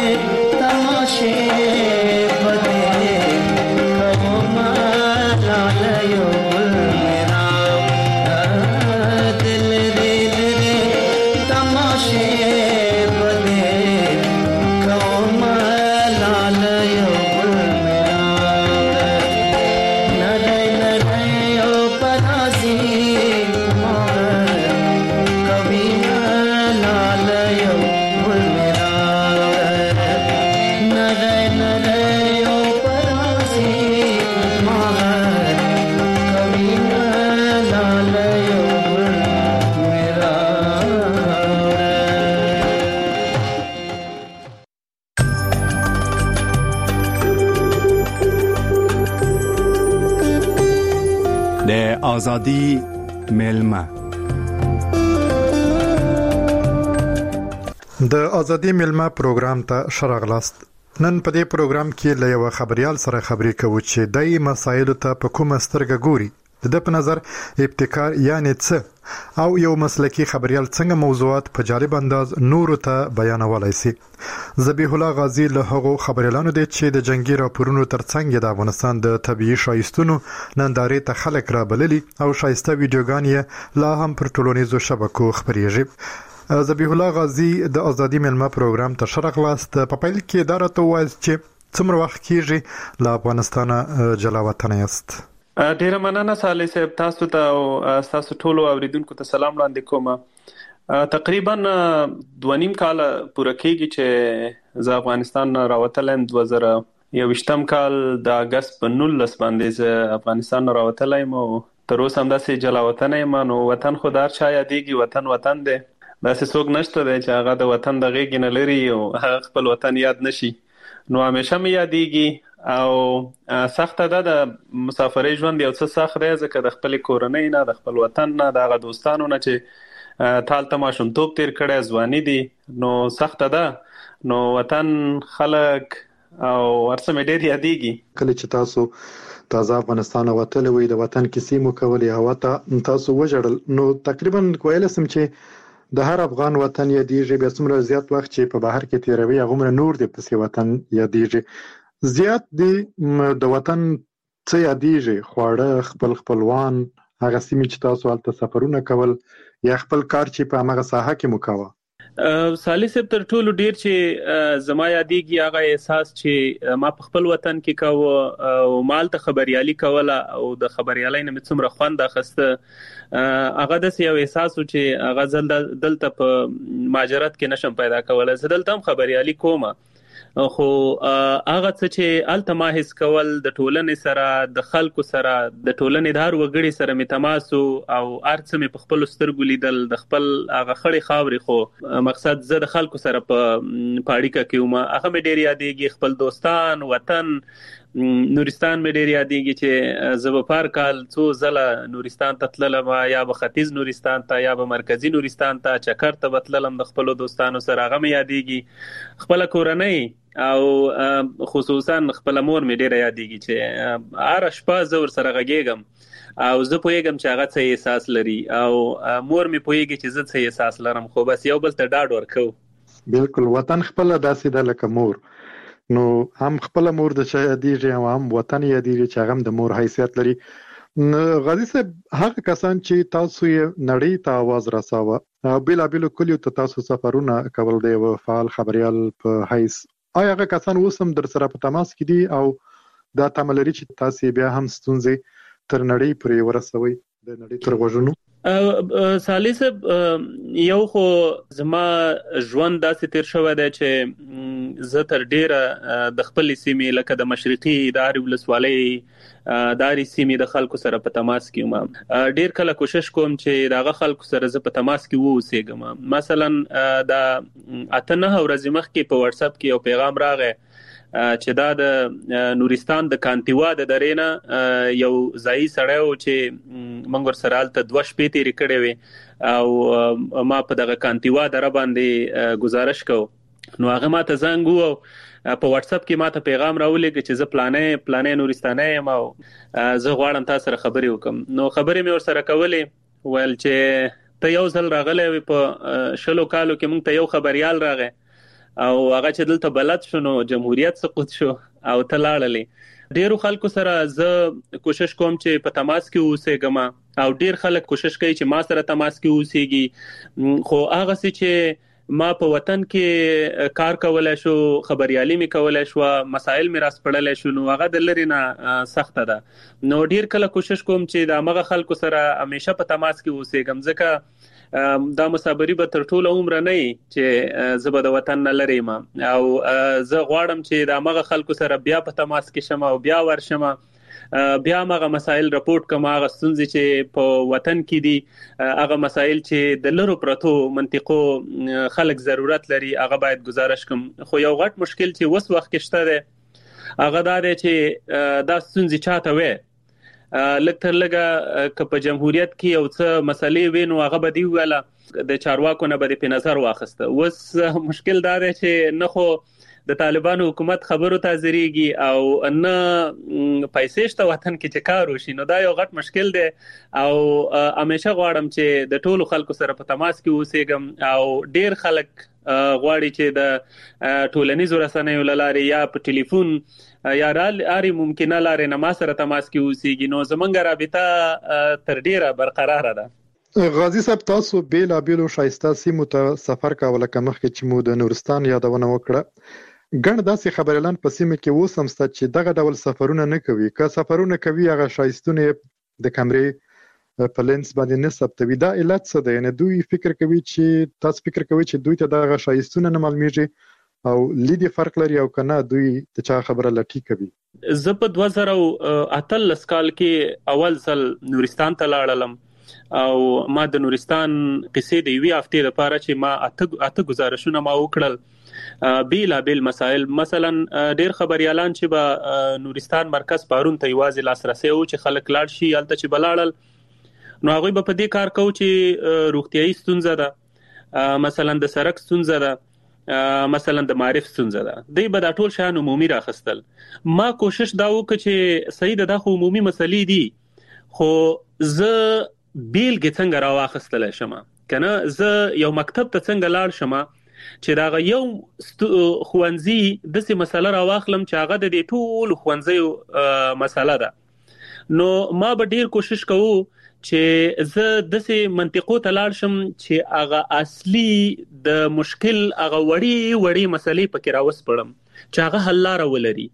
آزادی میلمه. د آزادی میلمه پروګرام ته شراغلاست. نن په دې پروګرام کې له یو خبريال سره خبرې کوو چې دای مسایلو ته په کومه سترګه ګوري. د په نظر ابتکار یعنی څه او یو مسلکی خبريال څنګه موضوعات په جالب انداز نورو ته بیانولای شي. ذبیح الله غازی له هغو خبريالانو دی چې د جنگي راپورونو ترڅنګ د افغانستان د طبيعي شایستونو نندارې ته خلک را بللي او شایسته ویډیوګان یې لا هم پر ټولنیزو شبکو خبريږي. ذبیح الله غازی د آزادی میلمه پروګرام ته شراغلاست. په پیل کې دا راته وایي چې څومره وخت کېږي له افغانستانه جلا وطن یاست؟ ډیره مننه صالح صاحب، تاسو ته او تاسو ټولو اوریدونکو ته سلام وړاندې کوم. تقریبا 2.5 کال پوره کېږي چې زه افغانستان راوتلم. 2021 کال د اگست په 19 باندې زه افغانستان راوتلم او تر اوسه هم داسې جلا وطن یم. نو وطن خو دار چا یادېږي، وطن دی، داسې څوک نشته دی چې هغه د وطن د غېږې نه لري او هغه خپل وطن یاد نشي. نو همیشه مې یادېږي او سخته ده د مسافرۍ ژوند یو څه سخت دی، ځکه د خپل کورنۍ نه، د خپل وطن نه، د هغه دوستانو نه چې تالته ماشومتوب تیر کړی، ځواني دي، نو سخته ده. نو وطن، خلک او ورڅه مې ډېر یادېږي. کله چې تاسو تازه افغانستان وتلی وئ، د وطن کیسې مو کولې، هوا ته تاسو وژړل، نو تقریبا ویلی سم چې د هر افغان وطن یادېږي. بیا څومره زیات وخت چې په بهر کې تیروي هغومره نور د پسې وطن یادېږي. زیات دی د وطن څه یادېږي؟ خواړه، خپل خپلوان، هغه سیمې چې تاسو هلته سفرونه کول، یا خپل کار چې په همغه ساحه کې مو کاوه؟ صالح صاحب، تر ټولو ډیر چې زما یادېږي هغه احساس چې ما په خپل وطن کې کاوه او مالته خبريالي کوله او د خبريالۍ نه مې څومره خوند اخیسته. هغه داسې یو احساس و چې هغه دلته په مهاجرت کې نشم پیدا کولی. زه دلته هم خبريالي کوم، خو هغه څه چې هلته ما حس کول د ټولنې سره، د خلکو سره، د ټولنې د هر وګړي سره مې تماس او هر څه مې په خپلو سترګو لیدل، د خپل هغه خړې خاورې، خو مقصد زه د خلکو سره په اړیکه کې وم. هغه مې ډېر یادېږي، خپل دوستان، وطن. نورستان مې ډېر یادېږي چې زه به په هر کال څو ځله نورستان ته تللم، یا به ختیځ نورستان ته یا به مرکزي نورستان ته چکر ته به تللم د خپلو دوستانو سره. هغه مې یادېږي. خپله کورنۍ او خصوصا خپل مور مې ډیره یادېږي چې هر شپه زه ورسره غږیږم او زه پوهیږم چې هغه څه احساس لري او مور مې پوهیږي چې زه څه احساس لرم، خو بس یو بل ته ډاډ ورکو. بالکل، وطن خپل داسې ده لکه مور. نو هم خپل مور د چا یادېږي او هم وطن یادېږي چې هغه هم د مور حیثیت لري. غازی صاحب، هغه کسان چې تاسو یې نړۍ ته आवाज رساوه او بیلابیلو کلیو ته تاسو سفرونه کول دی او فعال خبريال په حیث، آیا هغه کسان اوس هم در سره په تماس کې دي او دا تمه لري چې تاسو بیا هم ستونزې تر نړۍ پورې ورسوي، د نړۍ تر غوږونو؟ صالح صاحب، یو خو زما ژوند داسې تیر شوی دی چې زه تر ډیره د خپلې سیمې لکه د مشرقي د هرې ولسوالۍ د هرې سیمې د خلکو سره په تماس کې یم. ډیر کله کوشش کوم چې د هغه خلکو سره زه په تماس کې واوسېږم. مثلا د 8-9 ورځې مخکې په واتس اپ کې یو پیغام راغی چې دا د نورستان د کانتیوا د درې نه یو ځایي سړی و چې موږ ورسره هلته 2 شپې تېرې کړې وې او ما په دغه کانتیوا دره باندې گزارش کو. نو هغه ما ته زنګ ووهو په واتس اپ کې ما ته پیغام راولېږه چې زه پلانې نورستانی یم او زه غواړم تا سره خبرې وکړم. نو خبرې مې ورسره کولې، ویل چې ته یو ځل راغلی وې په 20 کالو کې موږ ته یو خبریال راغی او هغه چې دلته بلد شونه جمهوریت سقوط شو او تلاړلې ډیرو خلکو سره زه کوشش کوم چې په تماس کې اوسېږم او ډیر خلک کوشش کوي چې ما سره تماس کې اوسېږي خو هغه چې ما په وطن کې کار کولای شو خبريالي می کولای شو مسائل می راس پړلای شو نو هغه د لری نه سخت ده نو ډیر کله کوشش کوم چې د هغه خلکو سره همیشه په تماس کې اوسېږم ځکه دا مسابري به تر ټولو عمر نه چې زه به د وطن نه لري ما او زه غواړم چې د هغه خلکو سره بیا په تماس کې شم او بیا ورشم بیا هغه مسائل راپورټ کوم هغه ستونزې چې په وطن کې دي هغه مسائل چې د لرو پرتو منطقو خلک ضرورت لري هغه باید گزارش کوم خو یو غټ مشکل چې وس وخت کې شته ده هغه دا دی چې دا ستونزې چاته وي لکه لګه ک په جمهوریت کې یو څه مسلې وینو هغه به دی ویله د چارواکو نه به په نظر واخسته وس مشکل دا دی چې نه خو د طالبانو حکومت خبرو ته ځریږي او نه پیسې شته وطن کې چې کار وشي نو دا یو غټ مشکل دی او همیشه غواړم چې د ټولو خلکو سره په تماس کې اوسېږم او ډیر خلک غواړي چې د ټولنیزو رسنیو لارې یا په ټلیفون یا لارې ممکنه لارې نه ما سره تماس کې اوسېږي نو زمونږ رابطه تر ډیره برقراره ده غازی صاحب تاسو بیلابیلو شایسته سیمو ته سفر کاوه لکه مخکې چې مو د نورستان یادونه وکړه ګڼ داسې خبريالان په سیمه کې اوس هم شته چې دغه ډول سفرونه نه کوي که سفرونه کوي هغه شایستونه د کیمرې په لینس باندې نه ثبتوي دا علت څه ده یعنی دوی فکر کوي چې دوی ته دغه شایستونه نه معلومیږي او لیدي فرق لري او کنه دوی د چا خبره لټي کوي زه په 2018 کال کې اول ځل نورستان ته لاړم او ما د نورستان قصې د یوې هفته لپاره چې ما اته گزارشونه ما وکړل بیل مسائل مثلا ډیر خبريالان چې با نورستان مرکز پارون ته یوازې لاسرسي او چې خلک لاړ شي الته چې بلاړل نو هغه په دې کار کوي چې روغتيایي ستونزه ده مثلا د سړک ستونزه ده مثلا د معرف ستونزه ده دوی به د ټول شان عمومي راخستل ما کوشش دا وکړ چې صحیح ده خو عمومي مسلې دي خو زه بیلګه څنګه راواخستل شم کنه زه یو مکتب ته څنګه لاړ شم چې دا یو خوانزي د څه مسله راواخلم چې هغه د ټول خوانزي مسله ده نو ما به ډیر کوشش کوم چې زه د څه منطقو ته لاړ شم چې هغه اصلي د مشکل هغه وړي مسلې پکې راوسپړم چې هغه حل لاره ولري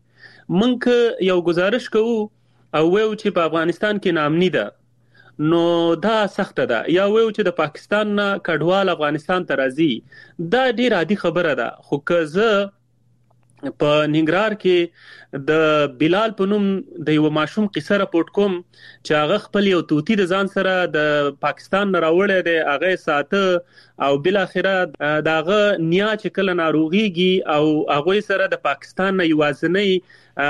منک یو گزارش کوم او ویو چې په افغانستان کې ناامني ده نو دا سخت ده یا ویو چې د پاکستان نه کډوال افغانستان ته راځي دا ډیر عادي خبره ده خو که زه په ننګرهار کې د بلال په نوم د یو ماشوم قصه راپورټ کوم چې هغه خپل یو توتی د ځان سره د پاکستان نه راوړی دی هغه ساته او بل اخره داغه نیا چې کله ناروغيږي او هغه سره د پاکستان نه یوازنۍ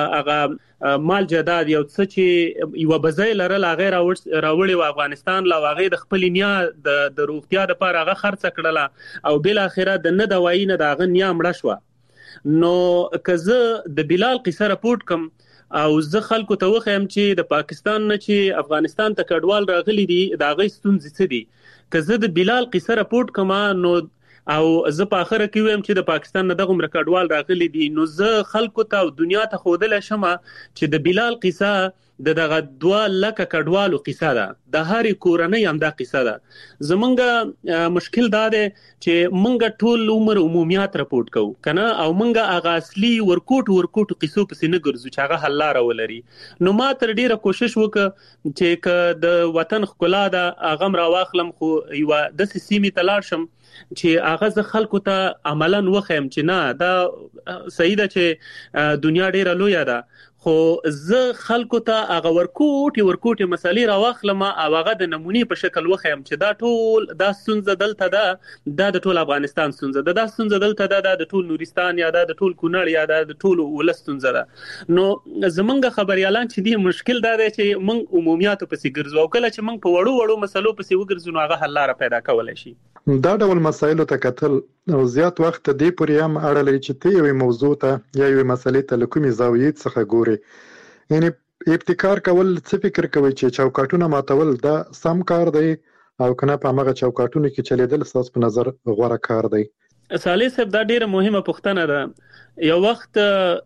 هغه مال جداد یو څه چې یو بځای لرل هغه راوړی و افغانستان لا هغه د خپل نیا د روغتیا لپاره هغه خرڅ کړله او بل اخره د نه دوايي نه داغه نیا مړه شو نو کزه د بلال قصه راپورټ کوم او زه خلکو ته وخم چې د پاکستان نه چې افغانستان ته کډوال راغلي دي دا غي ستونزې څه دي کزه د بلال قصه راپورټ کوم نو او زه په اخره کې ویم چې د پاکستان نه دغه کډوال راغلي دي نو زه خلکو ته او دنیا ته خودل شم چې د بلال قصه دغه 2 لک کډوالو قصه ده د هر کورنۍ هم دا قصه ده زمونږ مشکل دا ده چې مونږ ټول عمر عمومیات راپورټ کوو کنه او مونږ هغه اصلي ورکوټ قصو پسې نه ګرځو چې هغه حل لاره ولري نو ما تر ډیره کوشش وکړ چې د وطن خلا ده هغه را واخلم خو یو د سیمې تلار شم چې هغه خلکو ته عملاً وخم چې نه دا صحیح ده چې دنیا ډیره لوی ده خو زه خلکو ته هغه ورکوټي مسالې راواخلم او هغه د نمونې په شکل وخم چې دا ټول دا ستونزه دلته ده د ټول افغانستان ستونزه ده دا ستونزه دلته ده د ټول نورستان یا د ټول کونړ یا د ټول ولستونزه ده نو زمونږ خبريالان چې دی مشکل دا دی چې مونږ عمومیات پسې ګرځو او کله چې مونږ په وړو مسلو پسې وګرځو نو هغه حل لاره پیدا کولای شي دا ډول مسایلو ته کتل او زیات وخت دې پورې هم اړه لري چې ته یو موضوع ته یا یو مسلې ته لکومي زاویې څخه ګوري یعنی ابتکار کول څه فکر کوي چې چوکاټونه ماتول دا سم کار دی او کنه په هغه چوکاټونو کې چلیدل تاسو په نظر غوړه کار دی صالح صاحب دا ډیره مهمه پوښتنه ده. یو وخت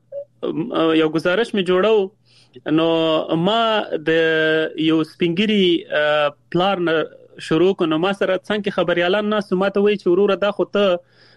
یو گزارش می جوړو نو ما د یو سپینګری پلان شروع کو، نو ما سره څنګه خبريالان ناس ما ته وایي چې وروره دا خو ته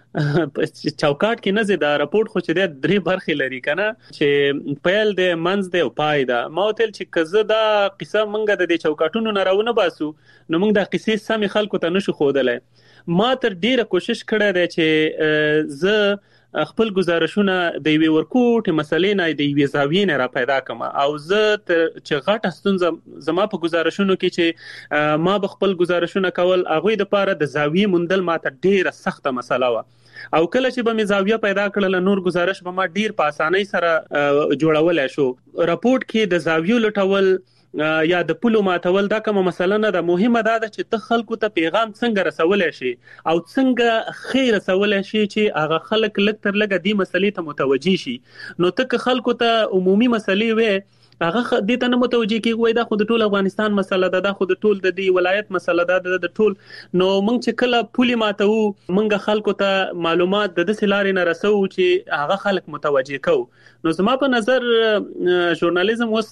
چوکاټ کې نه زی دا راپورټ خو چې د 3 برخې لري کنه چې پیل د منځ د او پای دا. ما وتل چې کزه دا قصه منګه د چوکاټونو نه راونه باسو نو موږ دا قصې سم خلکو ته نشو خودلای. ما تر ډیره کوشش کړې ده چې زه خپل گزارشونه د وی ورکوټ مسلې نه د وی زاویې نه را پیدا کما، او زه چې غټه ستونزه زما په گزارشونو کې چې ما به خپل گزارشونه کول هغه د پاره د زاویې مندل ما ته ډیره سخته مسله و، او کله چې به می زاویه پیدا کړل نور گزارش به ما ډیر په اسانۍ سره جوړول شو. راپورټ کې د زاویو لټول یا د پلو ماتول دا کومه مسله نه ده. مهمه ده چې ته خلکو ته پیغام څنګه رسولای شي او څنګه خیر رسولای شي چې هغه خلک لږ تر لږه دې مسلې ته متوجي شي. نو ته خلکو ته عمومي مسلې وې هغه دې ته نه متوجي کیږي دا خو د ټول افغانستان مسله ده، دا خو د ټول د دې ولایت مسله ده د ټول. نو موږ چې کله پولی ماتو موږ خلکو ته معلومات د سلارې نه رسو چې هغه خلک متوجي کو. نو زما په نظر ژورنالیزم اوس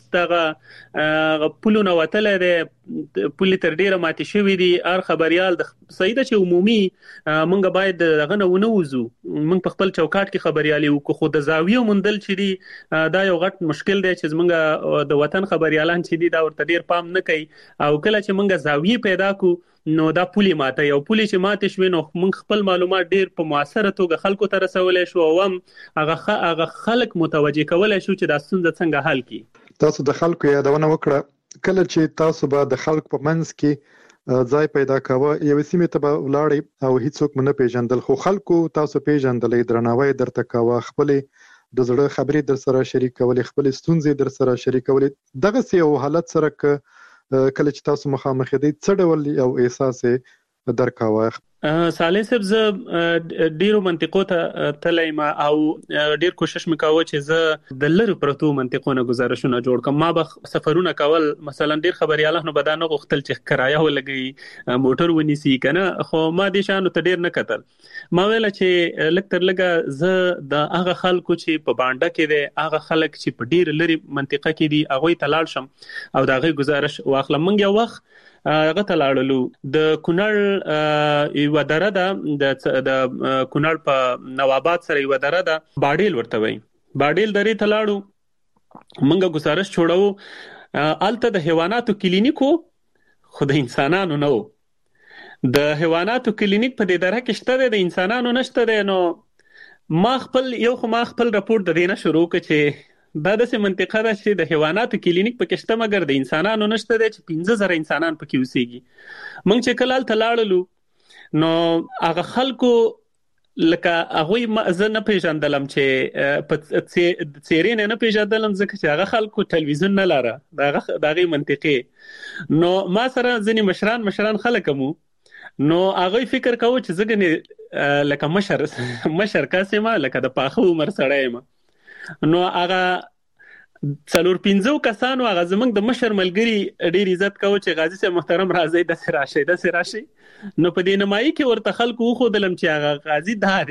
دغه پولو نه وتل دی، پولی تر ډیره ماتې شوې دي. هر خبريال د سیده چې عمومي موږ باید دغه نه ونوزو، موږ په خپل چوکاټ کې خبريالي وکړو، خو د زاویو مندل چې دي دا یو غټ مشکل دی چې موږ د وطن خبريالان چې دي دا ورته ډیر پام نه کوي. او کله چې موږ زاویې پیدا کو نو دا پولی ماته یو پولی چې ماته شوي نو موږ خپل معلومات ډیر په موثره توګه خلکو ته رسولای شو او هغه خلک متوجي کولای شو چې دا ستونزه څنګه حل کړي. تاسو د خلکو یادونه وکړه کله چې تاسو به د خلکو په منځ کې ځای پیدا کاوه یو سیمه ته ولاړی او هیڅوک نه پیژندل، خو خلکو تاسو پیژندلې، درناوی درته کاوه، خپل د زړه خبرې در سره شریکولې، خپل ستونزې در سره شریکولې. دغه یو حالت سره کله چې تاسو مخامخ دي څه ډول یو احساس درکاوه؟ صالح صاحب زه ډیرو منطقو ته تلای ما او ډیر کوشش وکاوه چې زه د لری پرتو منطقونو گزارشونه جوړ کړم. ما به سفرونه کول، مثلا ډیر خبريالانو بدانه غوښتل چې کرایه ولګي موټر ونیسي کنه، خو ما دې شانو ته ډیر نه کتل. ما ویل چې لک تر لګه زه د هغه خلکو چې په باندې کې دي، هغه خلک چې په ډیر لری منطقه کې دي هغه ته لاړ شم او دا غي گزارش واخلم. منګ یو وخت هغه ته لاړلو د کونړ یو دره ده، د کونړ په نواباد سره یو دره ده، باډیل ورته وایي. باډیل درې ته لاړو، منګه گزارش جوړو. الته د حیواناتو کلینیکو خو د انسانانو نه و. د حیواناتو کلینیک په دې دره کې شته د انسانانو نشته دی. نو ما خپل راپورټ د دې نه شروع کړ چې دا د سه منطقه ده چې د حیواناتو کلینیک پکې شته مګر د انسانانو نشته دی چې 15000 انسانان پکې اوسېږي. موږ چې کله تل لاړلو نو هغه خلکو لکه هغه زه نه پیژندلم چې په سیرین نه پیژندلم ځکه چې هغه خلکو ټلویزیون نه لاره دغه منطقه. نو ما سره ځینې مشران خلک مو، نو هغه فکر کاوه چې زګنې لکه مشر کاسه ما لکه د پاخه عمر سړی ما. نو هغه 4-5 کسانو هغه زمنګ د مشر ملګری ډیر عزت کاوه چې غازی صاحب محترم راځي د سراشي. نو په دې نمایي کې ورته خلکو خو دلم چې هغه غازی دا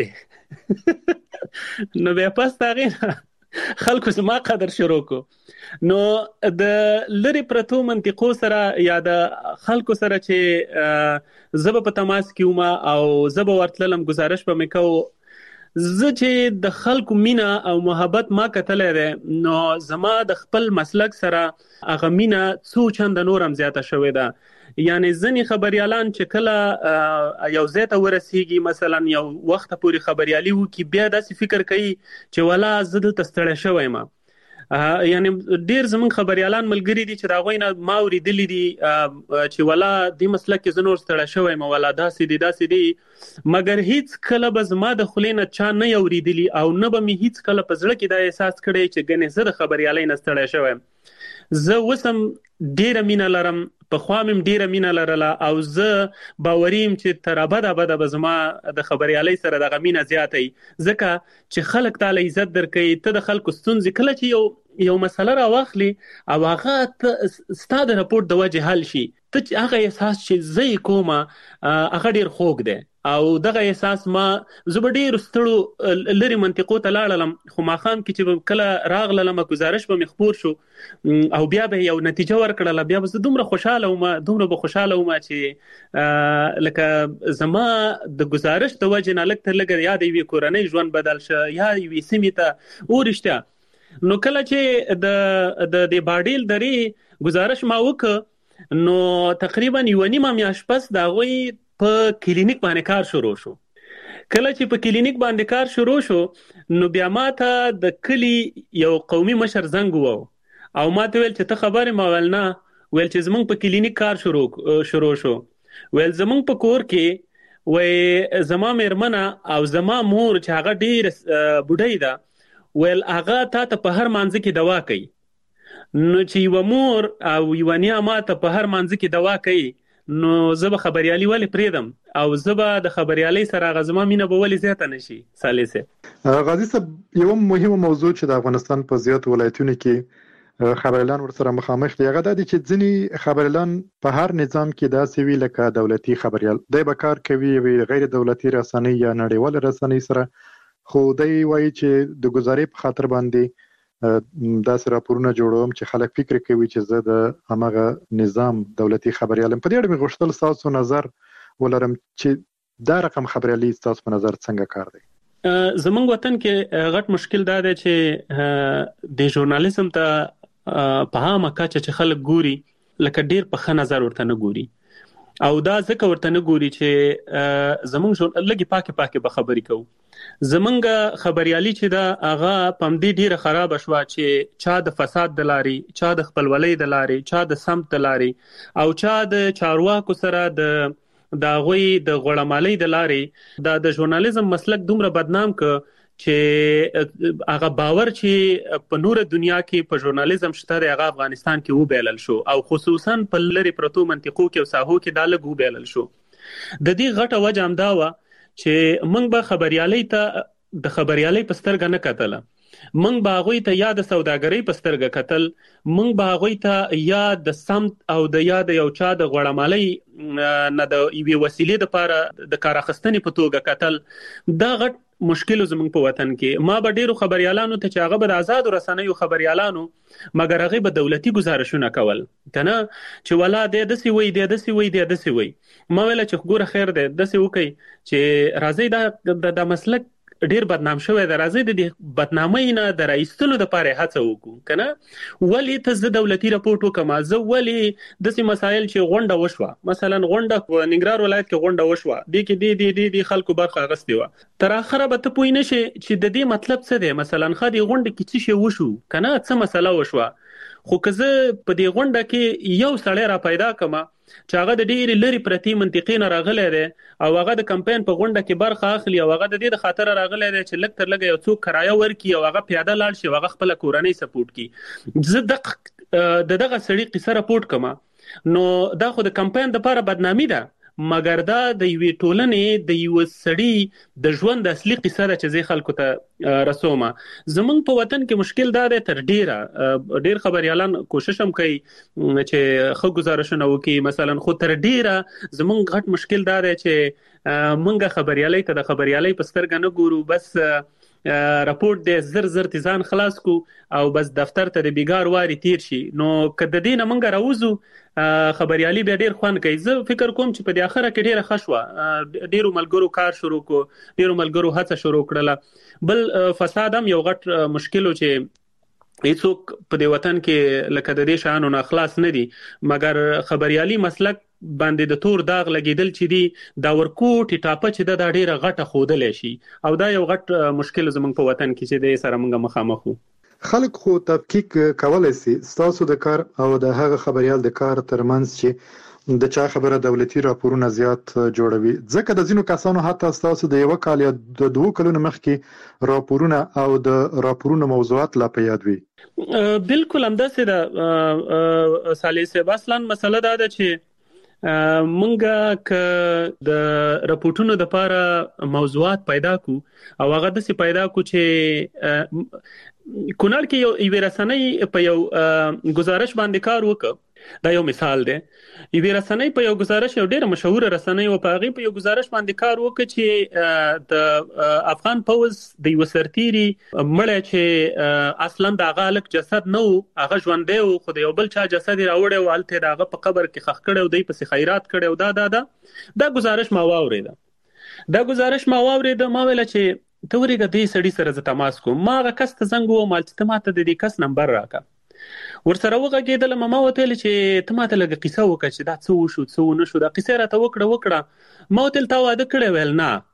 دی. نو بیا پس تاغه خلکو زما قدر شروع کو. نو د لری پرتو منطقو سره یا د خلکو سره چې زب په تماس کې ومه او زب ورتلم گزارش به میکاو. زه چې د خلکو مینا او محبت ما کتلې ده نو زما د خپل مسلک سره هغه مینا څو چند نورم زیاته شوې ده. یعنی ځنی خبريالان چې کله یو زیاته ورسیږي مثلا یو وخت پورې خبريالي وو کې بیا داسې فکر کوي چې ولا زه د تستړی شوم ما. یعنی ډیر زمون خبريالان ملګری دي چې دا غوینه ما ورېدلې دي چې ولا د مسلک کې زنور ستړی شوم ولا داسې دي مګر هیڅ کله به زما د خلینه چا نه اوریدلی او نه به می هیڅ کله په زړه کې دا احساس کړی چې ګنې زه د خبريالۍ نه ستړی شوم. زه وسم ډیره مینه لرم، په خوامم ډیره مینه لرله او زه باوریم چې تر ابد به زما د خبريالۍ سره د غمینه زیاتې ځکه چې خلک تعالی عزت درکې ته د خلکو ستونزې کله چې یو مسله راواخلي او هغه ستا د راپورټ د وجه حل شي، ته هغه احساس چې زه کومه هغه ډیر خوږ دی او دغه احساس ما زه به ډېرو ستړو لرې منطقو ته لاړلم، خو ماښام کې چې کله راغللم ګزارش به مې خپور شو او بیا به یو نتیجه ورکړله، بیا به زه دومره خوشحاله وم چې لکه زما د ګزارش د وجې نه لږ تر لږه یا د یوې کورنۍ ژوند بدل شه یا یوې سیمې ته ورشته. نو کله چې د باډیل درې گزارش ما وکړ نو تقریبا یو نیمه میاشت پس د هغوی په کلینیک باندې کار شروع شو. کله چې په کلینیک باندې کار شروع شو نو بیا ما ته د کلی یو قومي مشر زنګ وو او ما ته ویل چې ته خبرې ما ویل نه، ویل چې زمونږ په کلینیک کار شروع شو، ویل زمونږ په کور کې وی زما میرمنه او زما مور چې هغه ډېر بوډۍ ده، ویل هغه تا ته په هر مانځه کې دوا کوي. نو چې یو مور او یو نیا ما ته په هر مانځه کې دوا کوي نو زه به خبريالي ولې پریدم او زه به د خبريالي سره غزما مینه به ولې زیاته نشي. سالسه غازی صاحب یو مهمه موضوع چې د افغانستان په زیات ولایتونو کې خبريالان ورسره مخامخ دي هغه د چې ځینی خبريالان په هر نظام کې داسې وی لکه دولتي خبريال دی به کار کوي وی غیر دولتي رسنۍ یا نړیوال رسنۍ سره، خو دی وایي چې د گزارې په خاطر باندې داسې راپورونه جوړوم چې خلک فکر کوي چې زه د همغه نظام دولتي خبريالم. په دې اړه مې غوښتل تاسو نظر ولرم چې دا رقم خبريالي تاسو په نظر څنګه کار دی؟ زمونږ وطن کې غټ مشکل دا دی چې د ژورنالیزم ته په عامه کچه چې خلک ګوري لکه ډیر په ښه نظر ورته نه ګوري او دا ځکه ورته نه ګوري چې زمونږ لږی پاکي به خبري کوو. زمونږ خبريالي چې دا هغه پم دې ډیره خراب شوه چې چا د فساد د لاري، چا د خپلولۍ د لاري، چا د سمت د لاري او چا د چارواکو سره د غوي د غړمالۍ د لاري د ژورنالیزم مسلک دومره بدنام ک چې هغه باور چې په نور دنیا کې په ژورنالیزم شته هغه افغانستان کې وبیلل شو او خصوصا په لری پروتو منطقو کې او ساحو کې دا لګ وبیلل شو. د دې غټه وجه هم دا و چې موږ به خبريالي ته د خبريالي په سترګه نه کتله، موږ به هغوی ته یا د سوداګرۍ په سترګه کتل، موږ به هغوی ته یا د سمت او د یا د یو چا د غړمالۍ نه د یوې وسیلې لپاره د کار اخیستنې په توګه کتل. دا غټ مشکل زموږ په وطن کې. ما به ډیرو خبريالانو ته چې هغه به د آزاد رسنیو خبريالانو مګر هغه به دولتي گزارشونه کول کنه چې ولا د دسی وی ما ویل چې ګوره خیر ده دسی وکي چې راځي د مسلک ډیر بدنام شوی د راځي د بدنامۍ نه د رئیستلو د پاره هڅه وکړو کنه ولی ته ز دولتي راپورټ وکما زه ولی د سي مسایل چې غونډه وشوه مثلا غونډه په ننګرهار ولایت کې غونډه وشوه د کې د خلکو برخه غستې و تر اخره به ته پوی نشي چې د دې مطلب څه دی. مثلا خدي غونډه کې څه شی وشو کنه څه مسله وشوه خو که زه په دې غونډه کې یو سړی را پیدا کما چې هغه د ډېری لري پرتی منطقې نه راغلی دی او هغه د کمپاین په غونډه کې برخه اخلي او هغه د دې د خاطر راغلی دی چې لږ تر لږه یو څوک کرایه ورکړي او هغه پیاده لاړ شي او هغه خپل کورنۍ سپورټ کړي. زه دغه سړي قصه راپورټ کما نو دا خو د کمپاین لپاره بدنامي ده مګر دا د یوې ټولنې د یو سړي د ژوند اصلي قصه ده چې زه خلکو ته رسومه. زمونږ په وطن کې مشکل دا دی تر ډیر خبريالان کوشش هم کوي چې خو گزارشونه وکړي مثلا خو تر ډیره زمونږ غټ مشکل دا دی چې مونږه خبريالي ته د خبريالي په سترګه نه ګورو بس راپورټ د زر تیزان خلاص کو او بس دفتر ته د بیګار واري تیر شي. نو کده دینه مونږ راوځو خبريالي به ډیر خوان کوي. زه فکر کوم چې په دې اخره کې ډیره خشوه ډیرو ملګرو کار شروع کو ډیرو ملګرو هڅه شروع کړله. بل فساد هم یو غټ مشکل چې هیڅوک په دې وطن کې لکه د دې شانو نه خلاص نه دي مګر خبريالي مسلک باندې د تور داغ لګیدل چې دی دا ورکوټی ټاپه چې د ډیره غټه خودلې شي او دا یو غټ مشکل زمونږ په وطن کې چې د سره موږ مخامخ وو. خلک خو تفکیک کولای شي تاسو د کار او د هغه خبريال د کار ترمنځ چې د چا خبره دولتي راپورونه زیات جوړوي ځکه د ځینو کسانو حتی تاسو د یو کال یا د 2 کلونو مخکې راپورونه او د راپورونو موضوعات لا په یاد وي. بالکل همداسې ده سالسه اصلا مسله دا ده چې مونږه ک د راپورټونو د لپاره موضوعات پیدا کو او هغه د سی پیدا کو چې کونړ کې یو رسنۍ په یو گزارش باندې کار وکړ. دا یو مثال دی. یو رسنۍ په یو گزارش، یو ډېر مشهور رسنۍ او په هغه په یو گزارش باندې کار وکړ چې د افغان پوز د یو سرتيري مړ چې اصلا د غالک جسد نو هغه ژوندې او خو د یو بل چا جسد راوړی او الته دغه په قبر کې خخ کړي او دای په خیرات کړي او دا گزارش ما واورید. دا گزارش ما واورید، ما ویل چې ته ورګه دې سړي سره ز تماس کوم. ما هغه کس ته زنګ و، مالته ماته د دې کس نمبر راکا. ورسره وغږېدل، ما وتل چې ته ماته لږه قصه وکړه چې دا څه وشو څه ونه شو. دا قصه راته وکړه. ما وتل تا واده کړی؟ ویل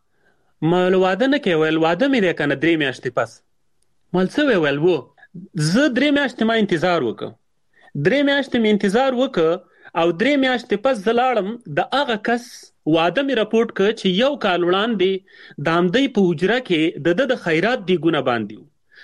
نه، ما واده نه کوي. ویل واده مې دی کنه 3 میاشتې پس. مال څه ویل وو؟ زه 3 میاشتې ما انتظار وکړ. 3 میاشتې مې انتظار وکړ او 3 میاشتې پس زلاړم. د هغه کس واده مې راپورټ کړ چې یو کال وړاندې د همدې په حجره کې د خیرات دی ګونه باندې،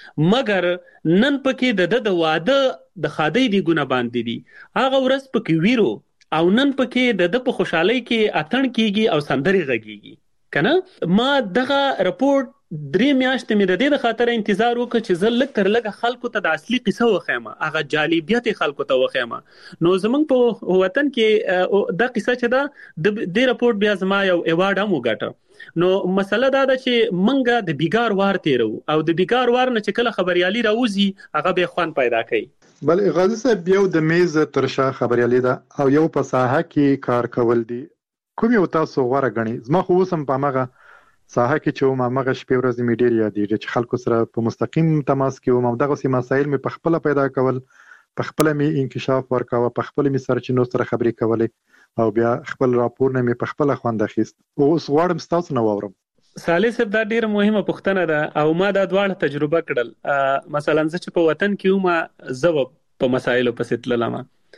مګر نن پکې د واده د خادي دی ګونه باندې دي. هغه ورځ پکې ویرو او نن پکې د په خوشحالي کې اتن کیږي او سندري غږیږي کنه. ما دغه راپورټ 3 میاشتې مې د دې د خاطر انتظار وکړ چې زه لږ تر لږه خلکو ته د اصلي قصه وخیم، هغه جالبیت خلکو ته وخیم. نو زمونږ په وطن کې د قصه چې دا د راپورټ بیا زما یو ایوارډ هم وګټه. نو مسله دا ده چې منګه د بیګار وار تیرو او د بیګار وار نه چې کله خبريالي راوځي هغه به خوان پیدا کوي. بل غازی صاحب یو د میز ترشا خبريالي ده او یو په ساحه کې کار کول دي. کوم یو تاسو غوړه غني؟ زما خو وسم په ماغه ساحه کې چې ما مغه شپې ورځې می ډیر یادېږي چې خلکو سره په مستقیم تماس کې وم. دغه سي مسایل می په خپل پیدا کول، په خپل می انکشاف ورکاوه، په خپل می سرچینو سره خبرې کولې او بیا خپل راپور نه می په خپل خوند اخیست. اوس غواړم تاسو نو واورم. صالح صاحب دا ډیره مهمه پوښتنه ده او ما دا دواړه تجربه کړل. مثلا زه چې په وطن کې وم زه په مسایلو پسې تللم،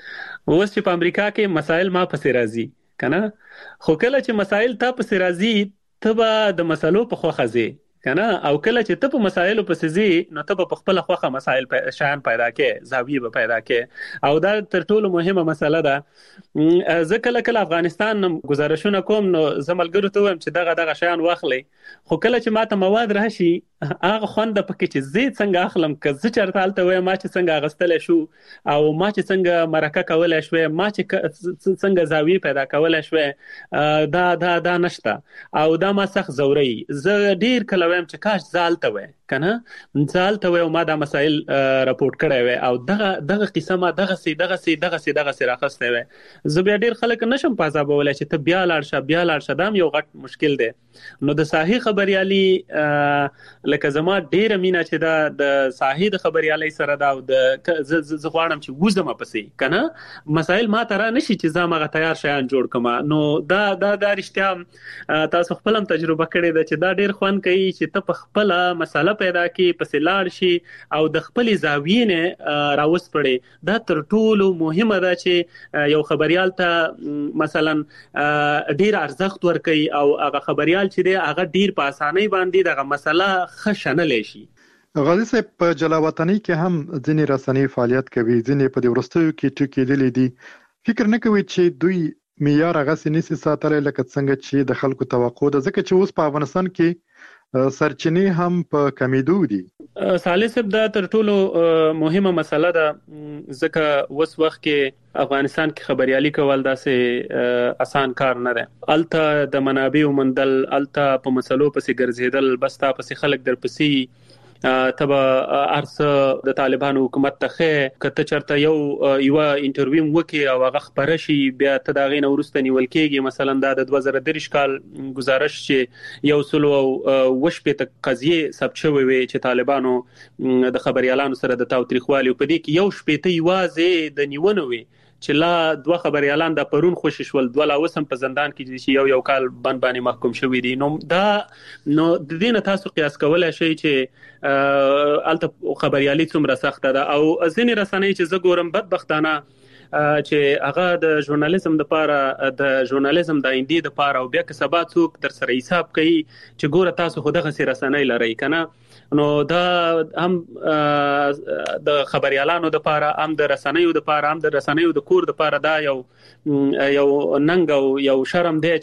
اوس چې په امریکا کې مسایل ما پسې راځي کنه. خو کله چې مسایل تا پسې راځي ته به د مسلو په خوخه ځي کنه، او کله چې ته په مسایلو پسې ځي نو ته په خپل خوخه مسایل شان پیدا کې، زاویه به پیدا کې. او دا تر ټولو مهمه مسله ده. زه کله افغانستان گزارشونه کوم نو زملګرو ته وایم چې دغه شان واخلي، خو کله چې ماته مواد راشي هغه خوند پکې چې زه څنګه اخلم، که زه چرته الته وایم ما چې څنګه غستل شو او ما چې څنګه مرکه کولای شو، ما چې څنګه زاویه پیدا کولای شو، دا نشته او دا ما سخت زوري. زه ډیر کله وایم چې کاش زالته وای کنه، زالته وای او ما دا مسائل راپورټ کړی وای او دغه قصه ما دغه سي راخسته وای. زه بیا ډیر خلک نشم پازابولای چې ته بیا لاړ شه دا یو غټ مشکل دی. نو د صحیح خبريالي لکه زما ډیر مینا چې دا د صحیح خبريالي سره دا د غواړم چې وزم پسې کنه مسائل ما ترا نشي چې زما تیار شیان جوړ کما. نو دا رښتیا تاسو خپل هم تجربه کړې ده چې دا ډیر خوان کوي چې ته په خپل مسله پیدا کې پسې لاړ شي او د خپل زاویې نه راوس پړې. دا تر ټولو مهمه ده چې یو خبريال ته مثلا ډیر ارزښت ورکړي او هغه خبريال چې دی هغه ډیر په اسانۍ باندې دغه مسله خښنلې شي. غازی صاحب په جلا وطنۍ کې هم ځینې رسنۍ فعالیت کوي، ځینې په دې ورستیو کې ټکېدلې دي. فکر نه کوي چې دوی معیار هغه سنسي ساتل لکه څنګه چې د خلکو توقع ده، ځکه چې اوس په افغانستان کې سرچینې هم په کمیدو دي. صالح صاحب دا تر ټولو مهمه مسله ده، ځکه اوس وخت کې افغانستان کې خبريالي کول داسې آسان کار نه دی. الته د منابع ومندل، الته په مسلو پسې ګرځیدل، بس تا پسې خلک در پسې تبا ارسه د طالبانو حکومت ته کته چرته یو انټرویو وکي او هغه خبره شي بیا ته دا غینه ورسته نیول کېږي. مثلا دا د 2023 کال گزارش چې یو سلو وشپې ته قضیه ثبت شوی وي چې طالبانو د خبريالانو سره د تاوتریخوالي په دې کې یو شپې ته یوازې د نیونه وي چې لا 2 خبريالان د پرون خوشی شول، 2 لا وسم په زندان کې چې یو کال باندې محکوم شوی دي. نو د دې نه تاسو قیاس کولای شئ چې الته خبريالي څومره سخت ده. او ځینې رسنۍ چې زه ګورم بدبختانه چې هغه د ژورنالیزم د پاره د ژورنالیزم د ایندې د پاره او بیا که سبا څوک تر سره حساب کوي چې ګوره تاسو خو دغه سي رسنۍ لري کنه نو دا هم د خبريالانو د لپاره هم د رسنیو د لپاره هم د رسنیو د کور د لپاره دا یو ننګ او یو شرم دی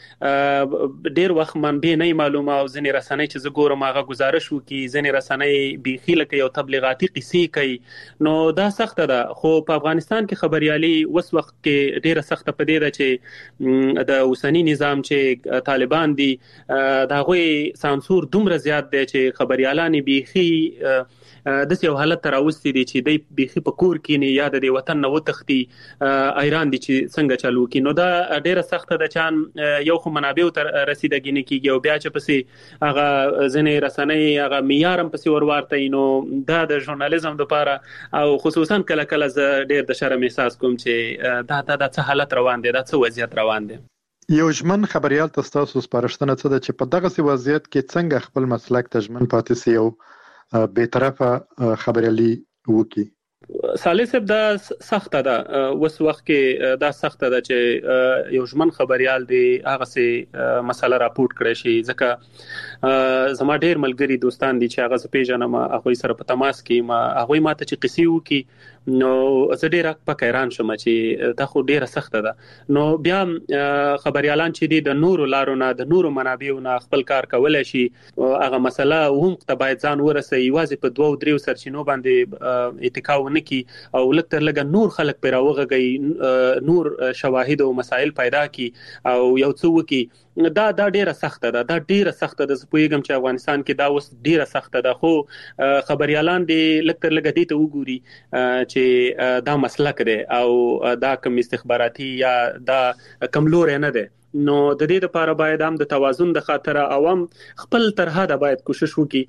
چې ډیر وخت منبع نه معلومه او ځنې رسنۍ چې زه ګورم هغه گزارش وکي ځنې رسنۍ بيخي لکه یو تبلیغاتي قصې کوي نو دا سخت ده خو په افغانستان کې خبريالي وس وخت کې ډیره سخت پدې ده چې د اوسنی نظام چې طالبان دي دا غوي سانسور دومره زیات دی چې خبريالان بيخي د یو حالت تراوستي دي چې د بيخي په کور کې نه یاد دي وطن نو تختی ایران دي چې څنګه چالو کی نو دا ډیره سخت ده چې یو خو منابع تر رسیدګی نه کیږي او بیا چې پسې هغه ځنې رسنۍ هغه معیارم پسې ورورته نو دا د ژورنالیزم لپاره او خصوصا کله کله ز ډیر د شرم احساس کوم چې دا څه حالت روان دي دا څه وضعیت روان دي یو ژمن خبريال تاسو سپارښتنه څه ده چې په دغه وضعیت کې څنګه خپل مسلک ته ژمن پاتې سي او به طرفه خبريالي وکي صالح صاحب دا سخت ده وس وخت کې دا سخت ده چې یو ژمن خبريال دی هغه سي مسله راپورټ کړی شي ځکه زما ډیر ملګری دوستان دي چې هغه پیژنم هغه سره په تماس کې ما هغه ماته چې قصې وکي نو زه ډیر په حیران شوم چې دا خو ډیره سخت ده نو بیا خبريالان چې دي د نورو لارونه د نورو منابعونو خپل کار کولای شي هغه مسله هم ته باید ځان ورسي یوازې په 2-3 سرچینو باندې اتکا ونه کی او لکه لګ نور خلک پیراوغه نور شواهد او مسائل پیدا کی او یو څه وکي دا ډیره سخت ده دا ډیره سخت ده زه پوهیږم چې افغانستان کې دا اوس ډیره سخت ده خو خبريالان دي لکه دې ته وګوري چې دا مسلک دی او دا کوم استخباراتي یا دا کملور نه دی نو د دې لپاره باید هم د توازن د خاطر عوام خپل طرحه د باید کوشش وکړي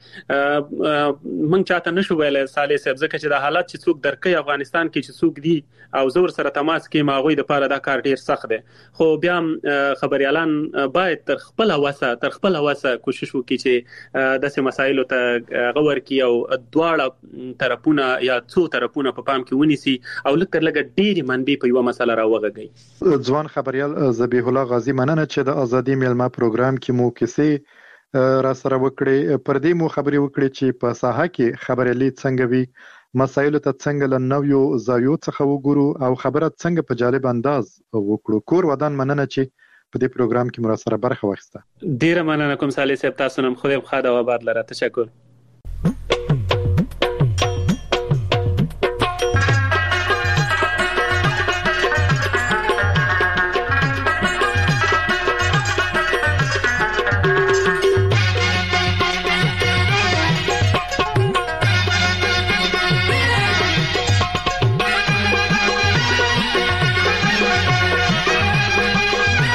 مونږ چاته نشو ویلای صالح صاحب ځکه چې د حالات چې څوک درکې افغانستان کې چې څوک دي او زور سره تماس کې ماغوي د لپاره دا کار ډیر سخت دی خو بیا خبريالان باید تر خپل واسه کوشش وکړي چې د سه مسایلو ته غور کی او دواړه طرفونه یا څو طرفونه په پام کې ونیسي او لکه ډیر منبع په یو مسله راوغږي ځوان خبريال ذبیح الله غازی مننه چې د ازادي میلمه پروګرام کې مو کیسې را سره وکړي پر دې مو خبري وکړي چې په ساحه کې خبريالي څنګه وي مسایل ته څنګه لنویو زاویو څخه وګورو او خبره څنګه په جالب انداز وکړو کور ودان مننه چې په دې پروګرام کې مو را سره برخه واخیسته ډیر مننه کوم صالح صاحب تاسو نن خو دې خاطر او آباد لره تشکر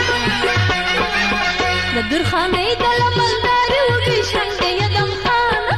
درخانه دل منداري وږي شنده يدم خانه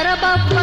رباب